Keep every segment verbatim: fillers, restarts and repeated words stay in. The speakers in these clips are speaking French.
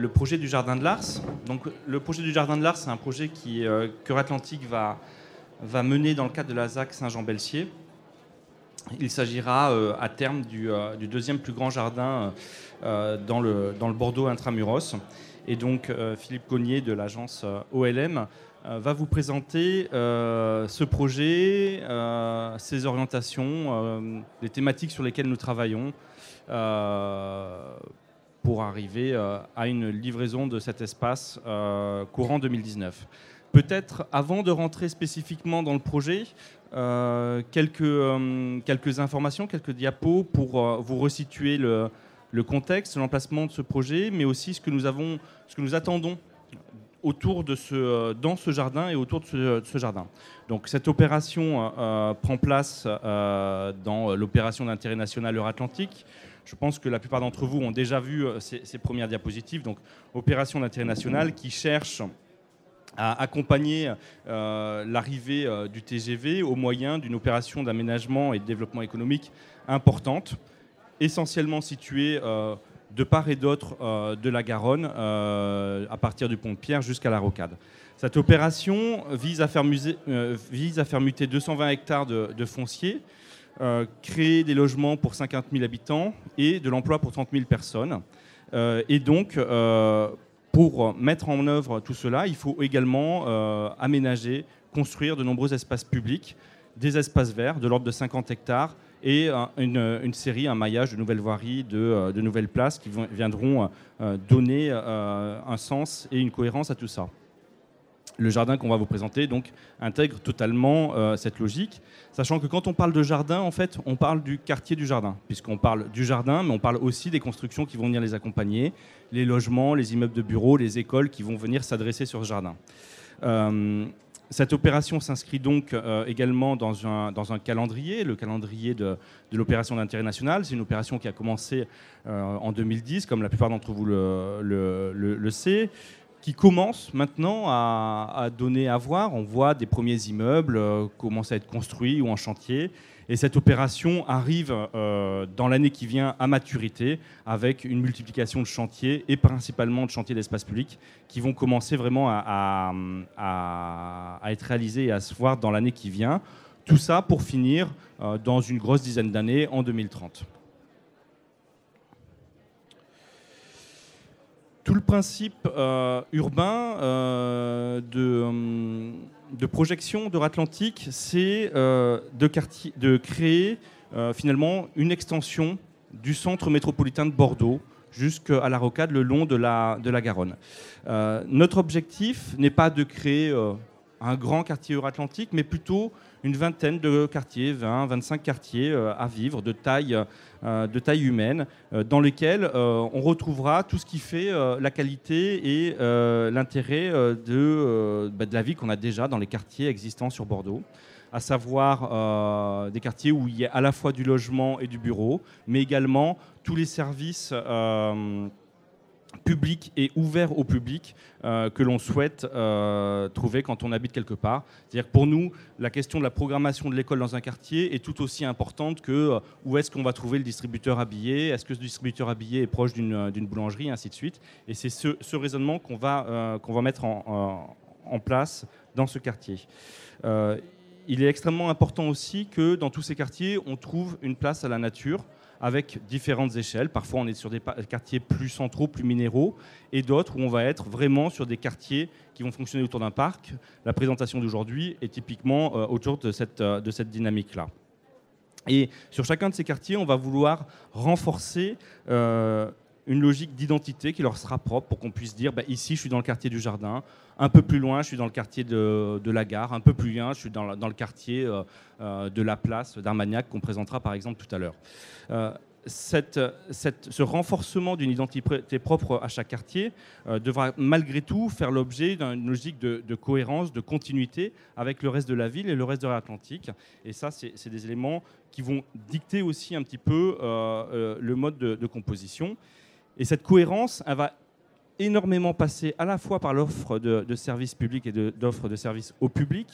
le projet du Jardin de l'Ars. Donc, le projet du Jardin de l'Ars, c'est un projet qui, euh, que Ratlantique va, va mener dans le cadre de la Z A C Saint-Jean-Belsier. Il s'agira euh, à terme du, euh, du deuxième plus grand jardin euh, dans, le, dans le Bordeaux intramuros. Et donc, euh, Philippe Cognier de l'agence euh, O L M euh, va vous présenter euh, ce projet, euh, ses orientations, euh, les thématiques sur lesquelles nous travaillons euh, pour arriver euh, à une livraison de cet espace euh, courant deux mille dix-neuf. Peut-être, avant de rentrer spécifiquement dans le projet, euh, quelques, euh, quelques informations, quelques diapos pour euh, vous resituer le, le contexte, l'emplacement de ce projet, mais aussi ce que nous, avons, ce que nous attendons autour de ce, dans ce jardin et autour de ce, de ce jardin. Donc, cette opération euh, prend place euh, dans l'opération d'intérêt national Euratlantique. Je pense que la plupart d'entre vous ont déjà vu ces, ces premières diapositives. Donc, opération d'intérêt national qui cherche à accompagner euh, l'arrivée euh, du T G V au moyen d'une opération d'aménagement et de développement économique importante, essentiellement située euh, de part et d'autre euh, de la Garonne, euh, à partir du pont de Pierre jusqu'à la Rocade. Cette opération vise à faire, musée, euh, vise à faire muter deux cent vingt hectares de, de foncier, euh, créer des logements pour cinquante mille habitants et de l'emploi pour trente mille personnes. Euh, et donc, euh, pour mettre en œuvre tout cela, il faut également euh, aménager, construire de nombreux espaces publics, des espaces verts de l'ordre de cinquante hectares et euh, une, une série, un maillage de nouvelles voiries, de, euh, de nouvelles places qui vont, viendront euh, donner euh, un sens et une cohérence à tout ça. Le jardin qu'on va vous présenter donc intègre totalement euh, cette logique, sachant que quand on parle de jardin, en fait, on parle du quartier du jardin, puisqu'on parle du jardin, mais on parle aussi des constructions qui vont venir les accompagner, les logements, les immeubles de bureaux, les écoles qui vont venir s'adresser sur ce jardin. Euh, cette opération s'inscrit donc euh, également dans un, dans un calendrier, le calendrier de, de l'opération d'intérêt national. C'est une opération qui a commencé euh, en deux mille dix, comme la plupart d'entre vous le, le, le, le savent, qui commence maintenant à, à donner à voir. On voit des premiers immeubles euh, commencer à être construits ou en chantier. Et cette opération arrive euh, dans l'année qui vient à maturité avec une multiplication de chantiers et principalement de chantiers d'espace public qui vont commencer vraiment à, à, à, à être réalisés et à se voir dans l'année qui vient. Tout ça pour finir euh, dans une grosse dizaine d'années en deux mille trente. Tout le principe euh, urbain euh, de, euh, de projection d'Euratlantique, c'est euh, de, de créer euh, finalement une extension du centre métropolitain de Bordeaux jusqu'à la Rocade le long de la, de la Garonne. Euh, notre objectif n'est pas de créer euh, un grand quartier Euratlantique, mais plutôt une vingtaine de quartiers, vingt, vingt-cinq quartiers euh, à vivre de taille, euh, de taille humaine, euh, dans lesquels euh, on retrouvera tout ce qui fait euh, la qualité et euh, l'intérêt euh, de, euh, bah, de la vie qu'on a déjà dans les quartiers existants sur Bordeaux, à savoir euh, des quartiers où il y a à la fois du logement et du bureau, mais également tous les services euh, public et ouvert au public euh, que l'on souhaite euh, trouver quand on habite quelque part. C'est-à-dire que pour nous, la question de la programmation de l'école dans un quartier est tout aussi importante que euh, où est-ce qu'on va trouver le distributeur habillé, est-ce que ce distributeur habillé est proche d'une, d'une boulangerie, et ainsi de suite. Et c'est ce, ce raisonnement qu'on va, euh, qu'on va mettre en, en, en place dans ce quartier. Euh, il est extrêmement important aussi que dans tous ces quartiers, on trouve une place à la nature, avec différentes échelles. Parfois, on est sur des quartiers plus centraux, plus minéraux, et d'autres où on va être vraiment sur des quartiers qui vont fonctionner autour d'un parc. La présentation d'aujourd'hui est typiquement euh, autour de cette, euh, de cette dynamique-là. Et sur chacun de ces quartiers, on va vouloir renforcer euh, une logique d'identité qui leur sera propre pour qu'on puisse dire bah, ici, je suis dans le quartier du Jardin, un peu plus loin, je suis dans le quartier de, de la Gare, un peu plus loin, je suis dans, dans le quartier euh, euh, de la place d'Armagnac qu'on présentera par exemple tout à l'heure. Euh, cette, cette, ce renforcement d'une identité propre à chaque quartier euh, devra malgré tout faire l'objet d'une logique de, de cohérence, de continuité avec le reste de la ville et le reste de l'Atlantique. Et ça, c'est, c'est des éléments qui vont dicter aussi un petit peu euh, euh, le mode de, de composition. Et cette cohérence, elle va énormément passer à la fois par l'offre de, de services publics et de, d'offres de services au public,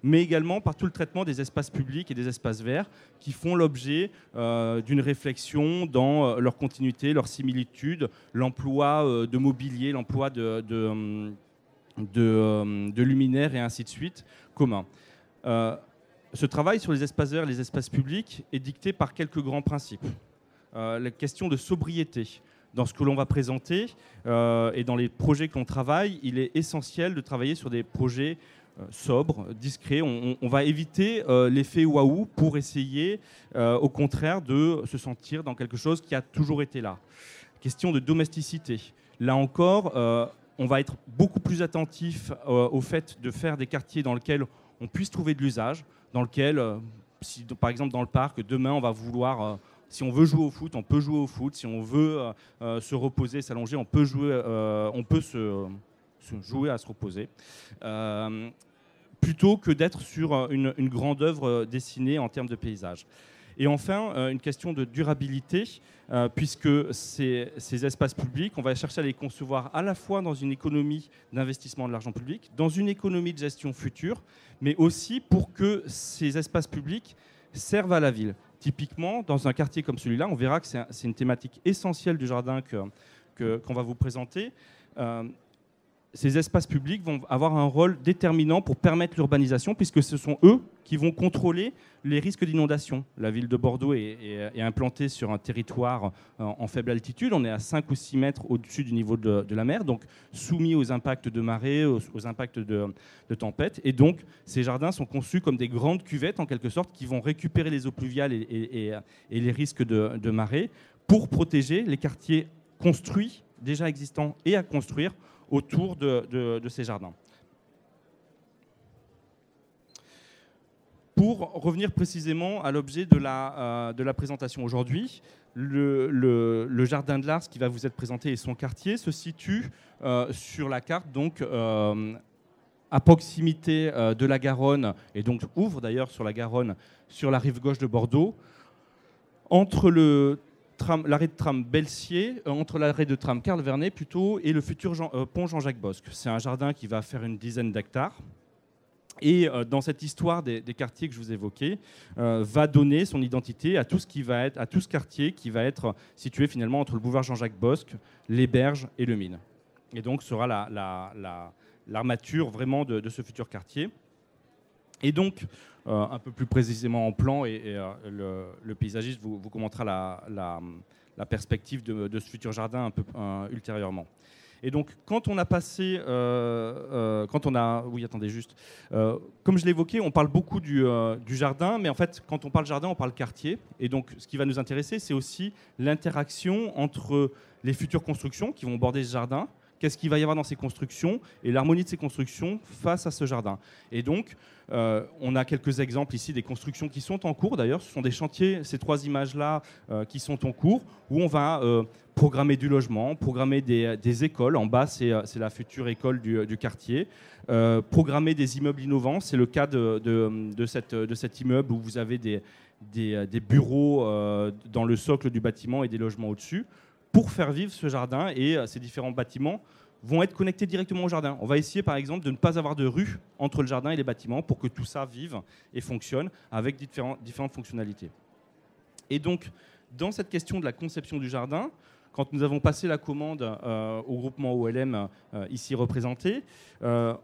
mais également par tout le traitement des espaces publics et des espaces verts qui font l'objet euh, d'une réflexion dans euh, leur continuité, leur similitude, l'emploi euh, de mobilier, l'emploi de, de, de, euh, de luminaires et ainsi de suite commun. Euh, ce travail sur les espaces verts et les espaces publics est dicté par quelques grands principes. Euh, la question de sobriété. Dans ce que l'on va présenter euh, et dans les projets que l'on travaille, il est essentiel de travailler sur des projets euh, sobres, discrets. On, on va éviter euh, l'effet waouh pour essayer, euh, au contraire, de se sentir dans quelque chose qui a toujours été là. Question de domesticité. Là encore, euh, on va être beaucoup plus attentif euh, au fait de faire des quartiers dans lesquels on puisse trouver de l'usage, dans lesquels, euh, si, par exemple dans le parc, demain on va vouloir... Euh, Si on veut jouer au foot, on peut jouer au foot. Si on veut euh, se reposer, s'allonger, on peut jouer, euh, on peut se, se jouer à se reposer. Euh, plutôt que d'être sur une, une grande œuvre dessinée en termes de paysage. Et enfin, euh, une question de durabilité, euh, puisque ces, ces espaces publics, on va chercher à les concevoir à la fois dans une économie d'investissement de l'argent public, dans une économie de gestion future, mais aussi pour que ces espaces publics servent à la ville. Typiquement, dans un quartier comme celui-là, on verra que c'est, un, c'est une thématique essentielle du jardin que, que, qu'on va vous présenter. Euh, ces espaces publics vont avoir un rôle déterminant pour permettre l'urbanisation, puisque ce sont eux qui vont contrôler les risques d'inondation. La ville de Bordeaux est, est, est implantée sur un territoire en, en faible altitude. On est à cinq ou six mètres au-dessus du niveau de, de la mer, donc soumis aux impacts de marée, aux, aux impacts de, de tempête. Et donc, ces jardins sont conçus comme des grandes cuvettes, en quelque sorte, qui vont récupérer les eaux pluviales et, et, et, et les risques de, de marée pour protéger les quartiers construits, déjà existants, et à construire autour de, de, de ces jardins. Pour revenir précisément à l'objet de la, euh, de la présentation aujourd'hui, le, le, le jardin de l'Ars qui va vous être présenté et son quartier se situe euh, sur la carte, donc euh, à proximité euh, de la Garonne, et donc ouvre d'ailleurs sur la Garonne, sur la rive gauche de Bordeaux, entre le tram, l'arrêt de tram Belsier, euh, entre l'arrêt de tram Carl Vernet plutôt, et le futur Jean, euh, pont Jean-Jacques Bosque. C'est un jardin qui va faire une dizaine d'hectares. Et euh, dans cette histoire des, des quartiers que je vous évoquais, euh, va donner son identité à tout ce qui va être, à tout ce quartier qui va être situé finalement entre le boulevard Jean-Jacques Bosque, les Berges et le Mine. Et donc sera la, la, la, l'armature vraiment de, de ce futur quartier. Et donc, euh, un peu plus précisément en plan, et, et euh, le, le paysagiste vous, vous commentera la, la, la perspective de, de ce futur jardin un peu euh, ultérieurement. Et donc, quand on a passé, euh, euh, quand on a, oui, attendez juste, euh, comme je l'évoquais, on parle beaucoup du, euh, du jardin, mais en fait, quand on parle jardin, on parle quartier. Et donc, ce qui va nous intéresser, c'est aussi l'interaction entre les futures constructions qui vont border ce jardin. Qu'est-ce qu'il va y avoir dans ces constructions et l'harmonie de ces constructions face à ce jardin. Et donc, euh, on a quelques exemples ici des constructions qui sont en cours. D'ailleurs, ce sont des chantiers, ces trois images-là, euh, qui sont en cours, où on va euh, programmer du logement, programmer des, des écoles. En bas, c'est, c'est la future école du, du quartier. Euh, programmer des immeubles innovants. C'est le cas de, de, de, cette, de cet immeuble où vous avez des, des, des bureaux euh, dans le socle du bâtiment et des logements au-dessus, pour faire vivre ce jardin, et ces différents bâtiments vont être connectés directement au jardin. On va essayer par exemple de ne pas avoir de rue entre le jardin et les bâtiments pour que tout ça vive et fonctionne avec différents, différentes fonctionnalités. Et donc, dans cette question de la conception du jardin, quand nous avons passé la commande euh, au groupement O L M euh, ici représenté, euh,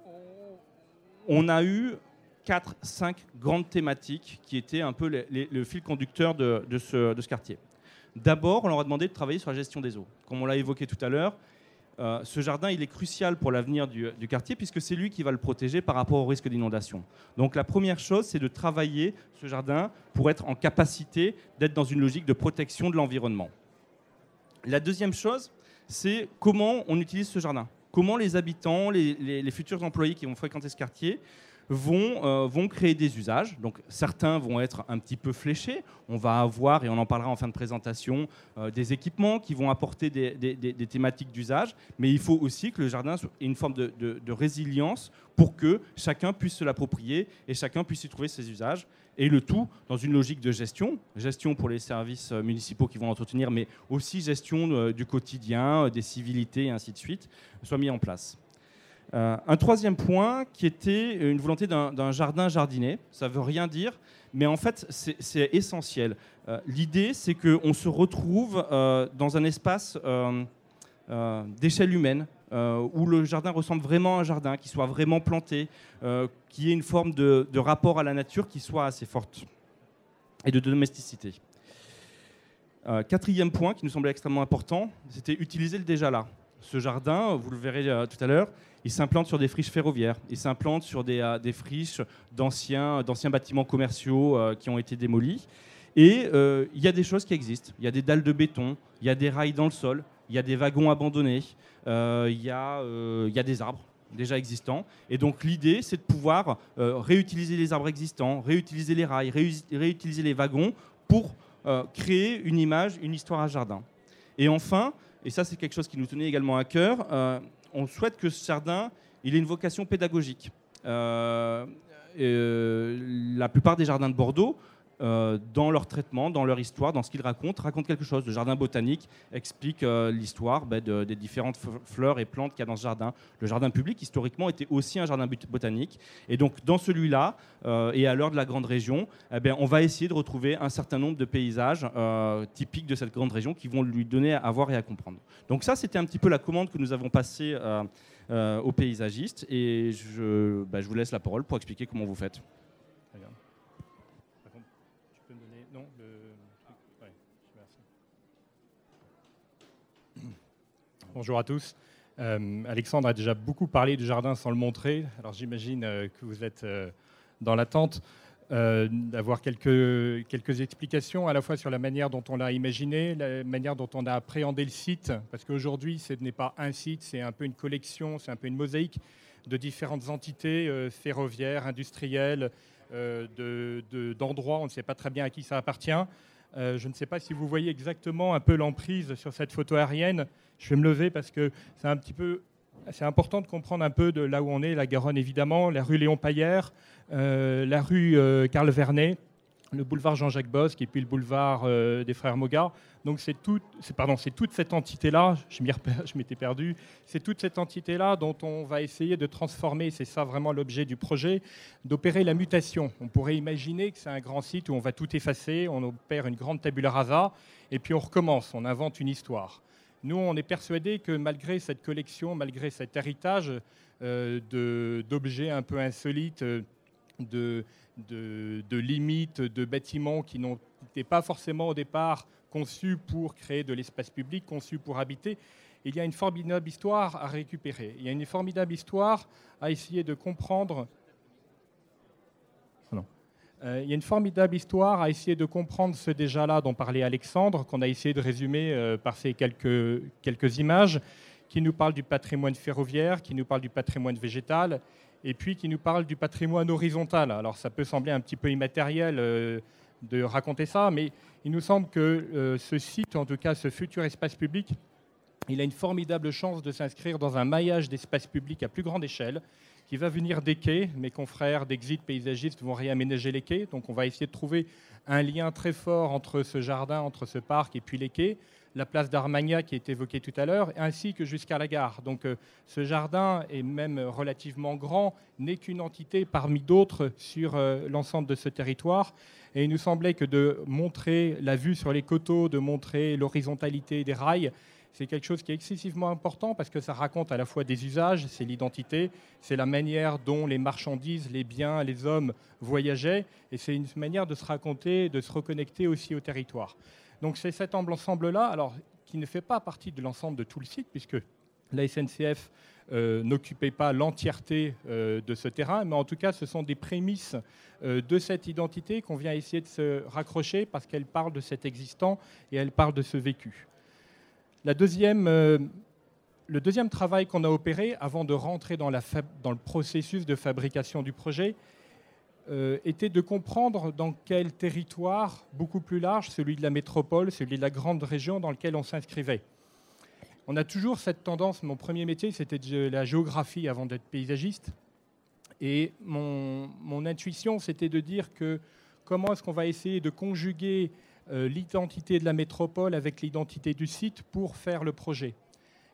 on a eu quatre cinq grandes thématiques qui étaient un peu les, les, le fil conducteur de, de, ce, de ce quartier. D'abord, on leur a demandé de travailler sur la gestion des eaux. Comme on l'a évoqué tout à l'heure, euh, ce jardin il est crucial pour l'avenir du, du quartier puisque c'est lui qui va le protéger par rapport au risque d'inondation. Donc la première chose, c'est de travailler ce jardin pour être en capacité d'être dans une logique de protection de l'environnement. La deuxième chose, c'est comment on utilise ce jardin. Comment les habitants, les, les, les futurs employés qui vont fréquenter ce quartier Vont, euh, vont créer des usages. Donc, certains vont être un petit peu fléchés. On va avoir, et on en parlera en fin de présentation, euh, des équipements qui vont apporter des, des, des, des thématiques d'usage. Mais il faut aussi que le jardin ait une forme de, de, de résilience pour que chacun puisse se l'approprier et chacun puisse y trouver ses usages. Et le tout dans une logique de gestion. Gestion pour les services municipaux qui vont l'entretenir, mais aussi gestion euh, du quotidien, des civilités et ainsi de suite, soit mis en place. Euh, un troisième point qui était une volonté d'un, d'un jardin jardiné. Ça ne veut rien dire, mais en fait, c'est, c'est essentiel. Euh, l'idée, c'est qu'on se retrouve euh, dans un espace euh, euh, d'échelle humaine, euh, où le jardin ressemble vraiment à un jardin, qui soit vraiment planté, euh, qui ait une forme de, de rapport à la nature qui soit assez forte, et de domesticité. Euh, quatrième point qui nous semblait extrêmement important, c'était utiliser le déjà là. Ce jardin, vous le verrez euh, tout à l'heure, il s'implante sur des friches ferroviaires, il s'implante sur des, euh, des friches d'anciens, d'anciens bâtiments commerciaux euh, qui ont été démolis. Et euh, il y a des choses qui existent. Il y a des dalles de béton, il y a des rails dans le sol, il y a des wagons abandonnés, euh, il, y a, euh, il y a des arbres déjà existants. Et donc l'idée, c'est de pouvoir euh, réutiliser les arbres existants, réutiliser les rails, réu- réutiliser les wagons pour euh, créer une image, une histoire à jardin. Et enfin, et ça c'est quelque chose qui nous tenait également à cœur, euh, on souhaite que ce jardin il ait une vocation pédagogique. Euh, euh, la plupart des jardins de Bordeaux, euh, dans leur traitement, dans leur histoire, dans ce qu'ils racontent, racontent quelque chose. Le jardin botanique explique euh, l'histoire bah, de, des différentes f- fleurs et plantes qu'il y a dans ce jardin. Le jardin public, historiquement, était aussi un jardin but- botanique. Et donc, dans celui-là, euh, et à l'heure de la grande région, eh bien, on va essayer de retrouver un certain nombre de paysages euh, typiques de cette grande région qui vont lui donner à voir et à comprendre. Donc ça, c'était un petit peu la commande que nous avons passée euh, euh, aux paysagistes. Et je, bah, je vous laisse la parole pour expliquer comment vous faites. Très bien. Non, le... ouais, merci. Bonjour à tous. Euh, Alexandre a déjà beaucoup parlé du jardin sans le montrer. Alors j'imagine euh, que vous êtes euh, dans l'attente euh, d'avoir quelques, quelques explications à la fois sur la manière dont on l'a imaginé, la manière dont on a appréhendé le site. Parce qu'aujourd'hui, ce n'est pas un site, c'est un peu une collection, c'est un peu une mosaïque de différentes entités euh, ferroviaires, industrielles, euh, de, de, d'endroits. On ne sait pas très bien à qui ça appartient. Euh, je ne sais pas si vous voyez exactement un peu l'emprise sur cette photo aérienne. Je vais me lever parce que c'est un petit peu, c'est important de comprendre un peu de là où on est, la Garonne évidemment, la rue Léon Paillère, euh, la rue euh, Carl Vernet, le boulevard Jean-Jacques Bosque et puis le boulevard euh, des Frères Mogat. Donc c'est, tout, c'est, pardon, c'est toute cette entité-là, je, m'y repère, je m'étais perdu, c'est toute cette entité-là dont on va essayer de transformer, c'est ça vraiment l'objet du projet, d'opérer la mutation. On pourrait imaginer que c'est un grand site où on va tout effacer, on opère une grande tabula rasa, et puis on recommence, on invente une histoire. Nous, on est persuadés que malgré cette collection, malgré cet héritage euh, de, d'objets un peu insolites, de, de, de limites, de bâtiments qui n'étaient pas forcément au départ conçus pour créer de l'espace public, conçus pour habiter, il y a une formidable histoire à récupérer. Il y a une formidable histoire à essayer de comprendre. Non. Euh, il y a une formidable histoire à essayer de comprendre ce déjà-là dont parlait Alexandre, qu'on a essayé de résumer euh, par ces quelques, quelques images, qui nous parlent du patrimoine ferroviaire, qui nous parlent du patrimoine végétal, et puis qui nous parle du patrimoine horizontal. Alors ça peut sembler un petit peu immatériel euh, de raconter ça, mais il nous semble que euh, ce site, en tout cas ce futur espace public, il a une formidable chance de s'inscrire dans un maillage d'espace public à plus grande échelle, qui va venir des quais. Mes confrères d'Exit paysagistes vont réaménager les quais, donc on va essayer de trouver un lien très fort entre ce jardin, entre ce parc et puis les quais, la place d'Armagnac qui est évoquée tout à l'heure, ainsi que jusqu'à la gare. Donc euh, ce jardin est même relativement grand, n'est qu'une entité parmi d'autres sur euh, l'ensemble de ce territoire. Et il nous semblait que de montrer la vue sur les coteaux, de montrer l'horizontalité des rails, c'est quelque chose qui est excessivement important parce que ça raconte à la fois des usages, c'est l'identité, c'est la manière dont les marchandises, les biens, les hommes voyageaient, et c'est une manière de se raconter, de se reconnecter aussi au territoire. Donc c'est cet ensemble-là, alors qui ne fait pas partie de l'ensemble de tout le site, puisque la S N C F euh, n'occupait pas l'entièreté euh, de ce terrain, mais en tout cas ce sont des prémices euh, de cette identité qu'on vient essayer de se raccrocher parce qu'elle parle de cet existant et elle parle de ce vécu. La deuxième, euh, le deuxième travail qu'on a opéré avant de rentrer dans, la fab- dans le processus de fabrication du projet euh, était de comprendre dans quel territoire beaucoup plus large, celui de la métropole, celui de la grande région dans lequel on s'inscrivait. On a toujours cette tendance, mon premier métier c'était de la géographie avant d'être paysagiste, et mon, mon intuition c'était de dire que comment est-ce qu'on va essayer de conjuguer l'identité de la métropole avec l'identité du site pour faire le projet.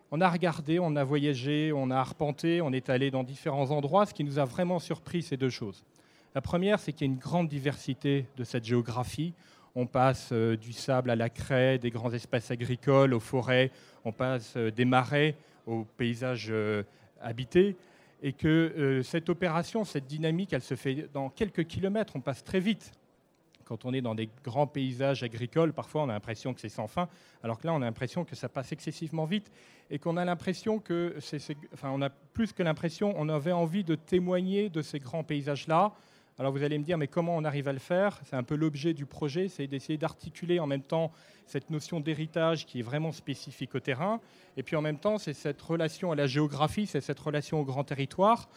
On a regardé, on a voyagé, on a arpenté, on est allé dans différents endroits. Ce qui nous a vraiment surpris, c'est deux choses. La première, c'est qu'il y a une grande diversité de cette géographie. On passe euh, du sable à la craie, des grands espaces agricoles, aux forêts, on passe euh, des marais aux paysages euh, habités. Et que euh, cette opération, cette dynamique, elle se fait dans quelques kilomètres, on passe très vite. Quand on est dans des grands paysages agricoles, parfois on a l'impression que c'est sans fin, alors que là on a l'impression que ça passe excessivement vite et qu'on a l'impression que, c'est, c'est, enfin on a plus que l'impression, on avait envie de témoigner de ces grands paysages-là. Alors vous allez me dire, mais comment on arrive à le faire ? C'est un peu l'objet du projet, c'est d'essayer d'articuler en même temps cette notion d'héritage qui est vraiment spécifique au terrain, et puis en même temps c'est cette relation à la géographie, c'est cette relation au grand territoire.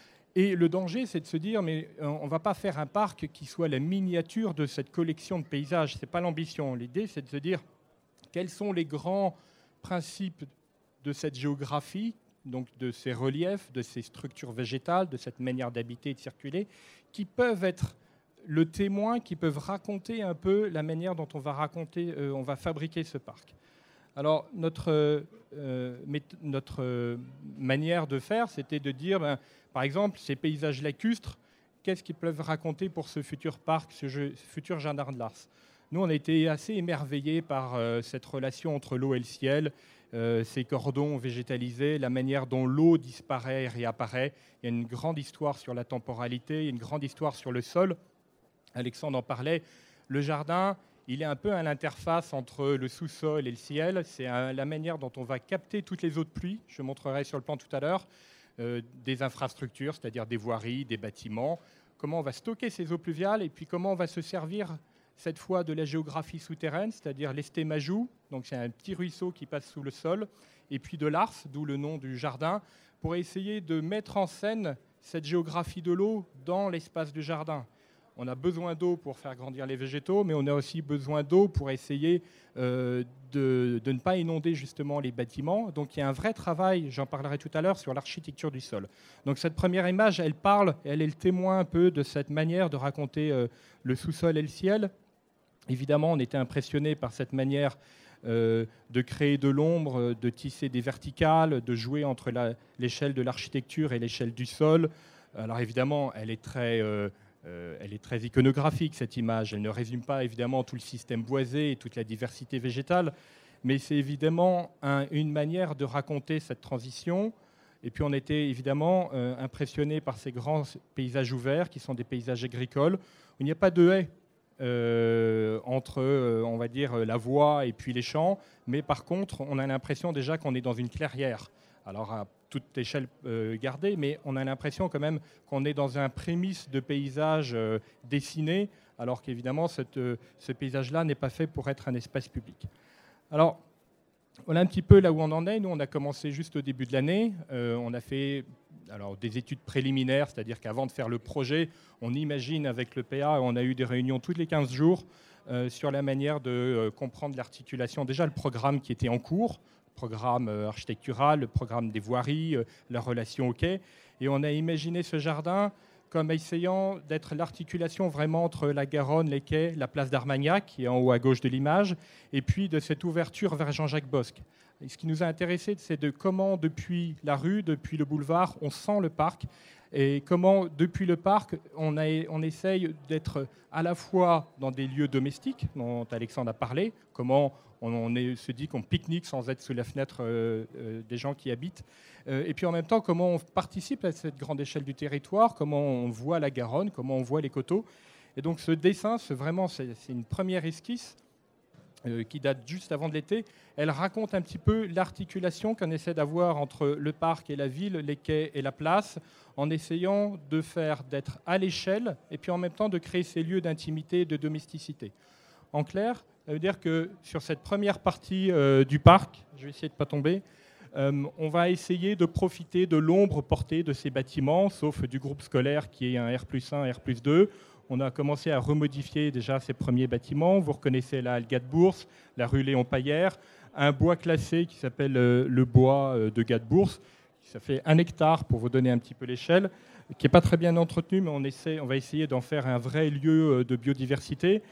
Et le danger, c'est de se dire, mais on ne va pas faire un parc qui soit la miniature de cette collection de paysages. Ce n'est pas l'ambition. L'idée, c'est de se dire quels sont les grands principes de cette géographie, donc de ces reliefs, de ces structures végétales, de cette manière d'habiter et de circuler, qui peuvent être le témoin, qui peuvent raconter un peu la manière dont on va raconter, euh, on va fabriquer ce parc. Alors, notre, euh, notre euh, manière de faire, c'était de dire, ben, par exemple, ces paysages lacustres, qu'est-ce qu'ils peuvent raconter pour ce futur parc, ce, jeu, ce futur jardin de Lars ? Nous, on a été assez émerveillés par euh, cette relation entre l'eau et le ciel, euh, ces cordons végétalisés, la manière dont l'eau disparaît et réapparaît. Il y a une grande histoire sur la temporalité, il y a une grande histoire sur le sol. Alexandre en parlait. Le jardin, il est un peu à l'interface entre le sous-sol et le ciel. C'est la manière dont on va capter toutes les eaux de pluie. Je montrerai sur le plan tout à l'heure. Euh, des infrastructures, c'est-à-dire des voiries, des bâtiments. Comment on va stocker ces eaux pluviales et puis comment on va se servir cette fois de la géographie souterraine, c'est-à-dire l'Estémajou, donc c'est un petit ruisseau qui passe sous le sol, et puis de l'Ars, d'où le nom du jardin, pour essayer de mettre en scène cette géographie de l'eau dans l'espace du jardin. On a besoin d'eau pour faire grandir les végétaux, mais on a aussi besoin d'eau pour essayer euh, de, de ne pas inonder justement les bâtiments. Donc il y a un vrai travail, j'en parlerai tout à l'heure, sur l'architecture du sol. Donc cette première image, elle parle, elle est le témoin un peu de cette manière de raconter euh, le sous-sol et le ciel. Évidemment, on était impressionné par cette manière euh, de créer de l'ombre, de tisser des verticales, de jouer entre la, l'échelle de l'architecture et l'échelle du sol. Alors évidemment, elle est très... Euh, Euh, elle est très iconographique, cette image. Elle ne résume pas évidemment tout le système boisé et toute la diversité végétale, mais c'est évidemment un, une manière de raconter cette transition. Et puis on était évidemment euh, impressionné par ces grands paysages ouverts qui sont des paysages agricoles. Il n'y a pas de haie euh, entre, euh, on va dire, la voie et puis les champs, mais par contre, on a l'impression déjà qu'on est dans une clairière. Alors à toute échelle euh, gardée, mais on a l'impression quand même qu'on est dans un prémisse de paysage euh, dessiné, alors qu'évidemment cette, euh, ce paysage-là n'est pas fait pour être un espace public. Alors voilà un petit peu là où on en est. Nous, on a commencé juste au début de l'année. Euh, on a fait alors, des études préliminaires, c'est-à-dire qu'avant de faire le projet, on imagine avec le P A, on a eu des réunions tous les quinze jours euh, sur la manière de euh, comprendre l'articulation. Déjà, le programme qui était en cours, programme architectural, le programme des voiries, la relation au quai. Et on a imaginé ce jardin comme essayant d'être l'articulation vraiment entre la Garonne, les quais, la place d'Armagnac, qui est en haut à gauche de l'image, et puis de cette ouverture vers Jean-Jacques Bosc. Et ce qui nous a intéressé, c'est de comment, depuis la rue, depuis le boulevard, on sent le parc, et comment, depuis le parc, on, a, on essaye d'être à la fois dans des lieux domestiques, dont Alexandre a parlé, comment on, on est, se dit qu'on pique-nique sans être sous la fenêtre euh, euh, des gens qui habitent, euh, et puis en même temps, comment on participe à cette grande échelle du territoire, comment on voit la Garonne, comment on voit les coteaux. Et donc ce dessin, c'est vraiment c'est, c'est une première esquisse, Euh, qui date juste avant de l'été. Elle raconte un petit peu l'articulation qu'on essaie d'avoir entre le parc et la ville, les quais et la place, en essayant de faire d'être à l'échelle et puis en même temps de créer ces lieux d'intimité et de domesticité. En clair, ça veut dire que sur cette première partie euh, du parc, je vais essayer de ne pas tomber, euh, on va essayer de profiter de l'ombre portée de ces bâtiments, sauf du groupe scolaire qui est un R plus un, R plus deux. On a commencé à remodifier déjà ces premiers bâtiments. Vous reconnaissez la halle Gade-Bourse, la rue Léon Paillère, un bois classé qui s'appelle le bois de Gade-Bourse. Ça fait un hectare pour vous donner un petit peu l'échelle, qui n'est pas très bien entretenu, mais on, essaie, on va essayer d'en faire un vrai lieu de biodiversité.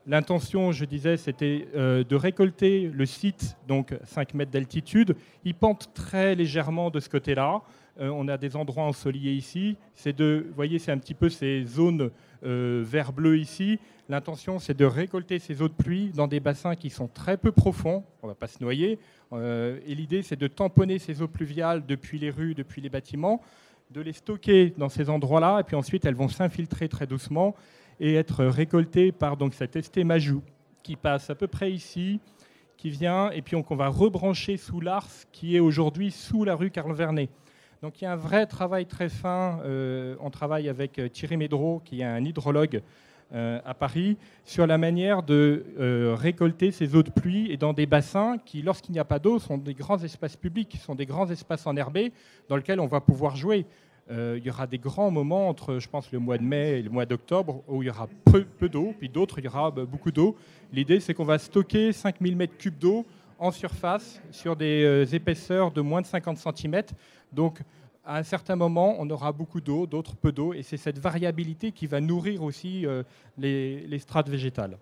L'intention, je disais, c'était euh, de récolter le site, donc cinq mètres d'altitude. Il pente très légèrement de ce côté-là. Euh, on a des endroits ensoleillés ici. C'est de, vous voyez, c'est un petit peu ces zones euh, vert-bleu ici. L'intention, c'est de récolter ces eaux de pluie dans des bassins qui sont très peu profonds. On ne va pas se noyer. Euh, et l'idée, c'est de tamponner ces eaux pluviales depuis les rues, depuis les bâtiments, de les stocker dans ces endroits-là. Et puis ensuite, elles vont s'infiltrer très doucement et être récoltées par donc, cet estémajou qui passe à peu près ici, qui vient, et puis on, on va rebrancher sous l'Ars, qui est aujourd'hui sous la rue Carl Vernet. Donc il y a un vrai travail très fin. Euh, on travaille avec Thierry Médreau, qui est un hydrologue euh, à Paris, sur la manière de euh, récolter ces eaux de pluie et dans des bassins qui, lorsqu'il n'y a pas d'eau, sont des grands espaces publics, sont des grands espaces enherbés dans lesquels on va pouvoir jouer. Euh, il y aura des grands moments entre, je pense, le mois de mai et le mois d'octobre où il y aura peu, peu d'eau, puis d'autres, il y aura beaucoup d'eau. L'idée, c'est qu'on va stocker cinq mille mètres cubes d'eau en surface sur des euh, épaisseurs de moins de cinquante centimètres. Donc, à un certain moment, on aura beaucoup d'eau, d'autres peu d'eau, et c'est cette variabilité qui va nourrir aussi euh, les, les strates végétales.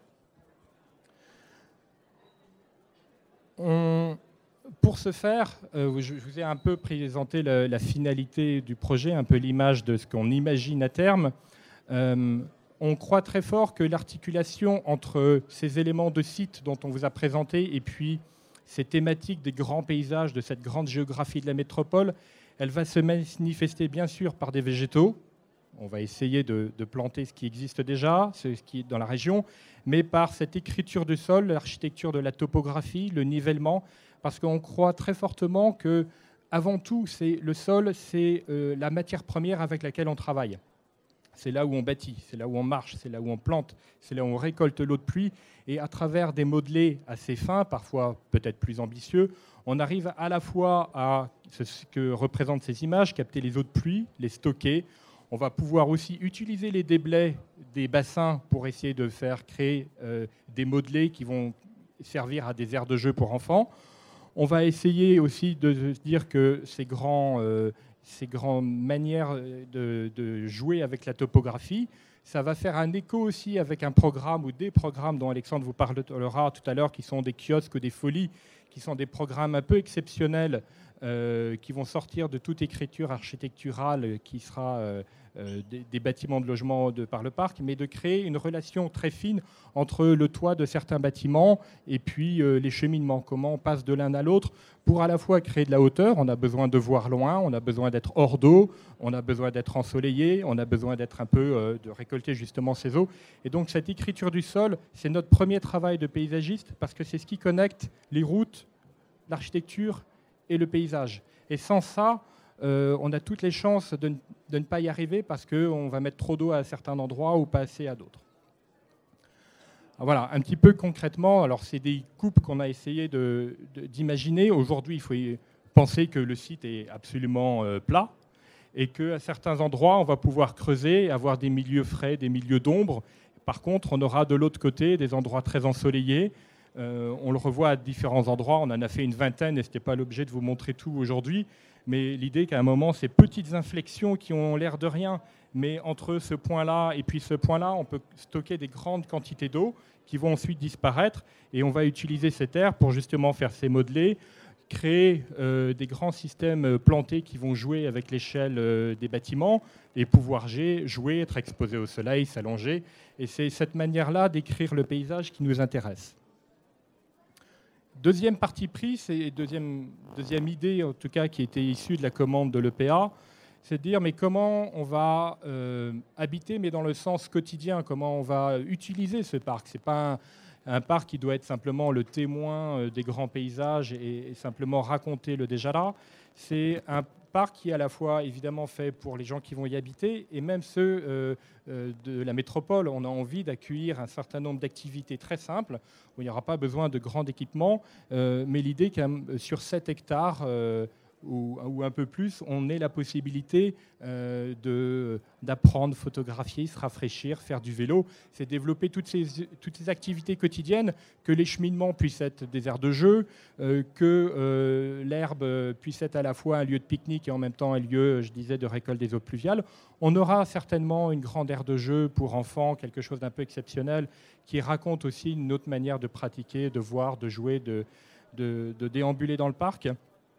On... Pour ce faire, euh, je vous ai un peu présenté la, la finalité du projet, un peu l'image de ce qu'on imagine à terme. Euh, on croit très fort que l'articulation entre ces éléments de site dont on vous a présenté et puis ces thématiques des grands paysages, de cette grande géographie de la métropole, elle va se manifester bien sûr par des végétaux. On va essayer de, de planter ce qui existe déjà, ce qui est dans la région, mais par cette écriture du sol, l'architecture de la topographie, le nivellement, parce qu'on croit très fortement que, avant tout, c'est, le sol, c'est euh, la matière première avec laquelle on travaille. C'est là où on bâtit, c'est là où on marche, c'est là où on plante, c'est là où on récolte l'eau de pluie. Et à travers des modelés assez fins, parfois peut-être plus ambitieux, on arrive à la fois à ce que représentent ces images, capter les eaux de pluie, les stocker. On va pouvoir aussi utiliser les déblais des bassins pour essayer de faire créer euh, des modelés qui vont servir à des aires de jeu pour enfants. On va essayer aussi de se dire que ces, grands, euh, ces grandes manières de, de jouer avec la topographie, ça va faire un écho aussi avec un programme ou des programmes dont Alexandre vous parlera tout à l'heure, qui sont des kiosques ou des folies, qui sont des programmes un peu exceptionnels, euh, qui vont sortir de toute écriture architecturale qui sera euh, euh, des, des bâtiments de logement de, par le parc, mais de créer une relation très fine entre le toit de certains bâtiments et puis euh, les cheminements. Comment on passe de l'un à l'autre pour à la fois créer de la hauteur. On a besoin de voir loin, on a besoin d'être hors d'eau, on a besoin d'être ensoleillé, on a besoin d'être un peu, euh, de récolter justement ces eaux. Et donc cette écriture du sol, c'est notre premier travail de paysagiste parce que c'est ce qui connecte les routes, l'architecture et le paysage. Et sans ça, euh, on a toutes les chances de, de ne pas y arriver parce qu'on va mettre trop d'eau à certains endroits ou pas assez à d'autres. Alors voilà, un petit peu concrètement, alors c'est des coupes qu'on a essayé de, de, d'imaginer. Aujourd'hui, il faut penser que le site est absolument euh, plat et qu'à certains endroits, on va pouvoir creuser, avoir des milieux frais, des milieux d'ombre. Par contre, on aura de l'autre côté des endroits très ensoleillés. Euh, on le revoit à différents endroits, on en a fait une vingtaine et ce n'était pas l'objet de vous montrer tout aujourd'hui, mais l'idée qu'à un moment, ces petites inflexions qui ont l'air de rien, mais entre ce point-là et puis ce point-là, on peut stocker des grandes quantités d'eau qui vont ensuite disparaître et on va utiliser cette air pour justement faire ces modelés, créer euh, des grands systèmes plantés qui vont jouer avec l'échelle euh, des bâtiments et pouvoir jouer, être exposés au soleil, s'allonger. Et c'est cette manière-là d'écrire le paysage qui nous intéresse. Deuxième parti pris, c'est deuxième, deuxième idée, en tout cas, qui était issue de la commande de l'E P A, c'est de dire mais comment on va euh, habiter, mais dans le sens quotidien, comment on va utiliser ce parc. Ce n'est pas un, un parc qui doit être simplement le témoin des grands paysages et, et simplement raconter le déjà là. C'est un parc qui est à la fois évidemment fait pour les gens qui vont y habiter et même ceux euh, euh, de la métropole. On a envie d'accueillir un certain nombre d'activités très simples où il n'y aura pas besoin de grands équipements, euh, mais l'idée que sur sept hectares, euh, ou, ou un peu plus, on ait la possibilité euh, de, d'apprendre, photographier, se rafraîchir, faire du vélo. C'est développer toutes ces, toutes ces activités quotidiennes, que les cheminements puissent être des aires de jeu, euh, que euh, l'herbe puisse être à la fois un lieu de pique-nique et en même temps un lieu, je disais, de récolte des eaux pluviales. On aura certainement une grande aire de jeu pour enfants, quelque chose d'un peu exceptionnel, qui raconte aussi une autre manière de pratiquer, de voir, de jouer, de, de, de déambuler dans le parc.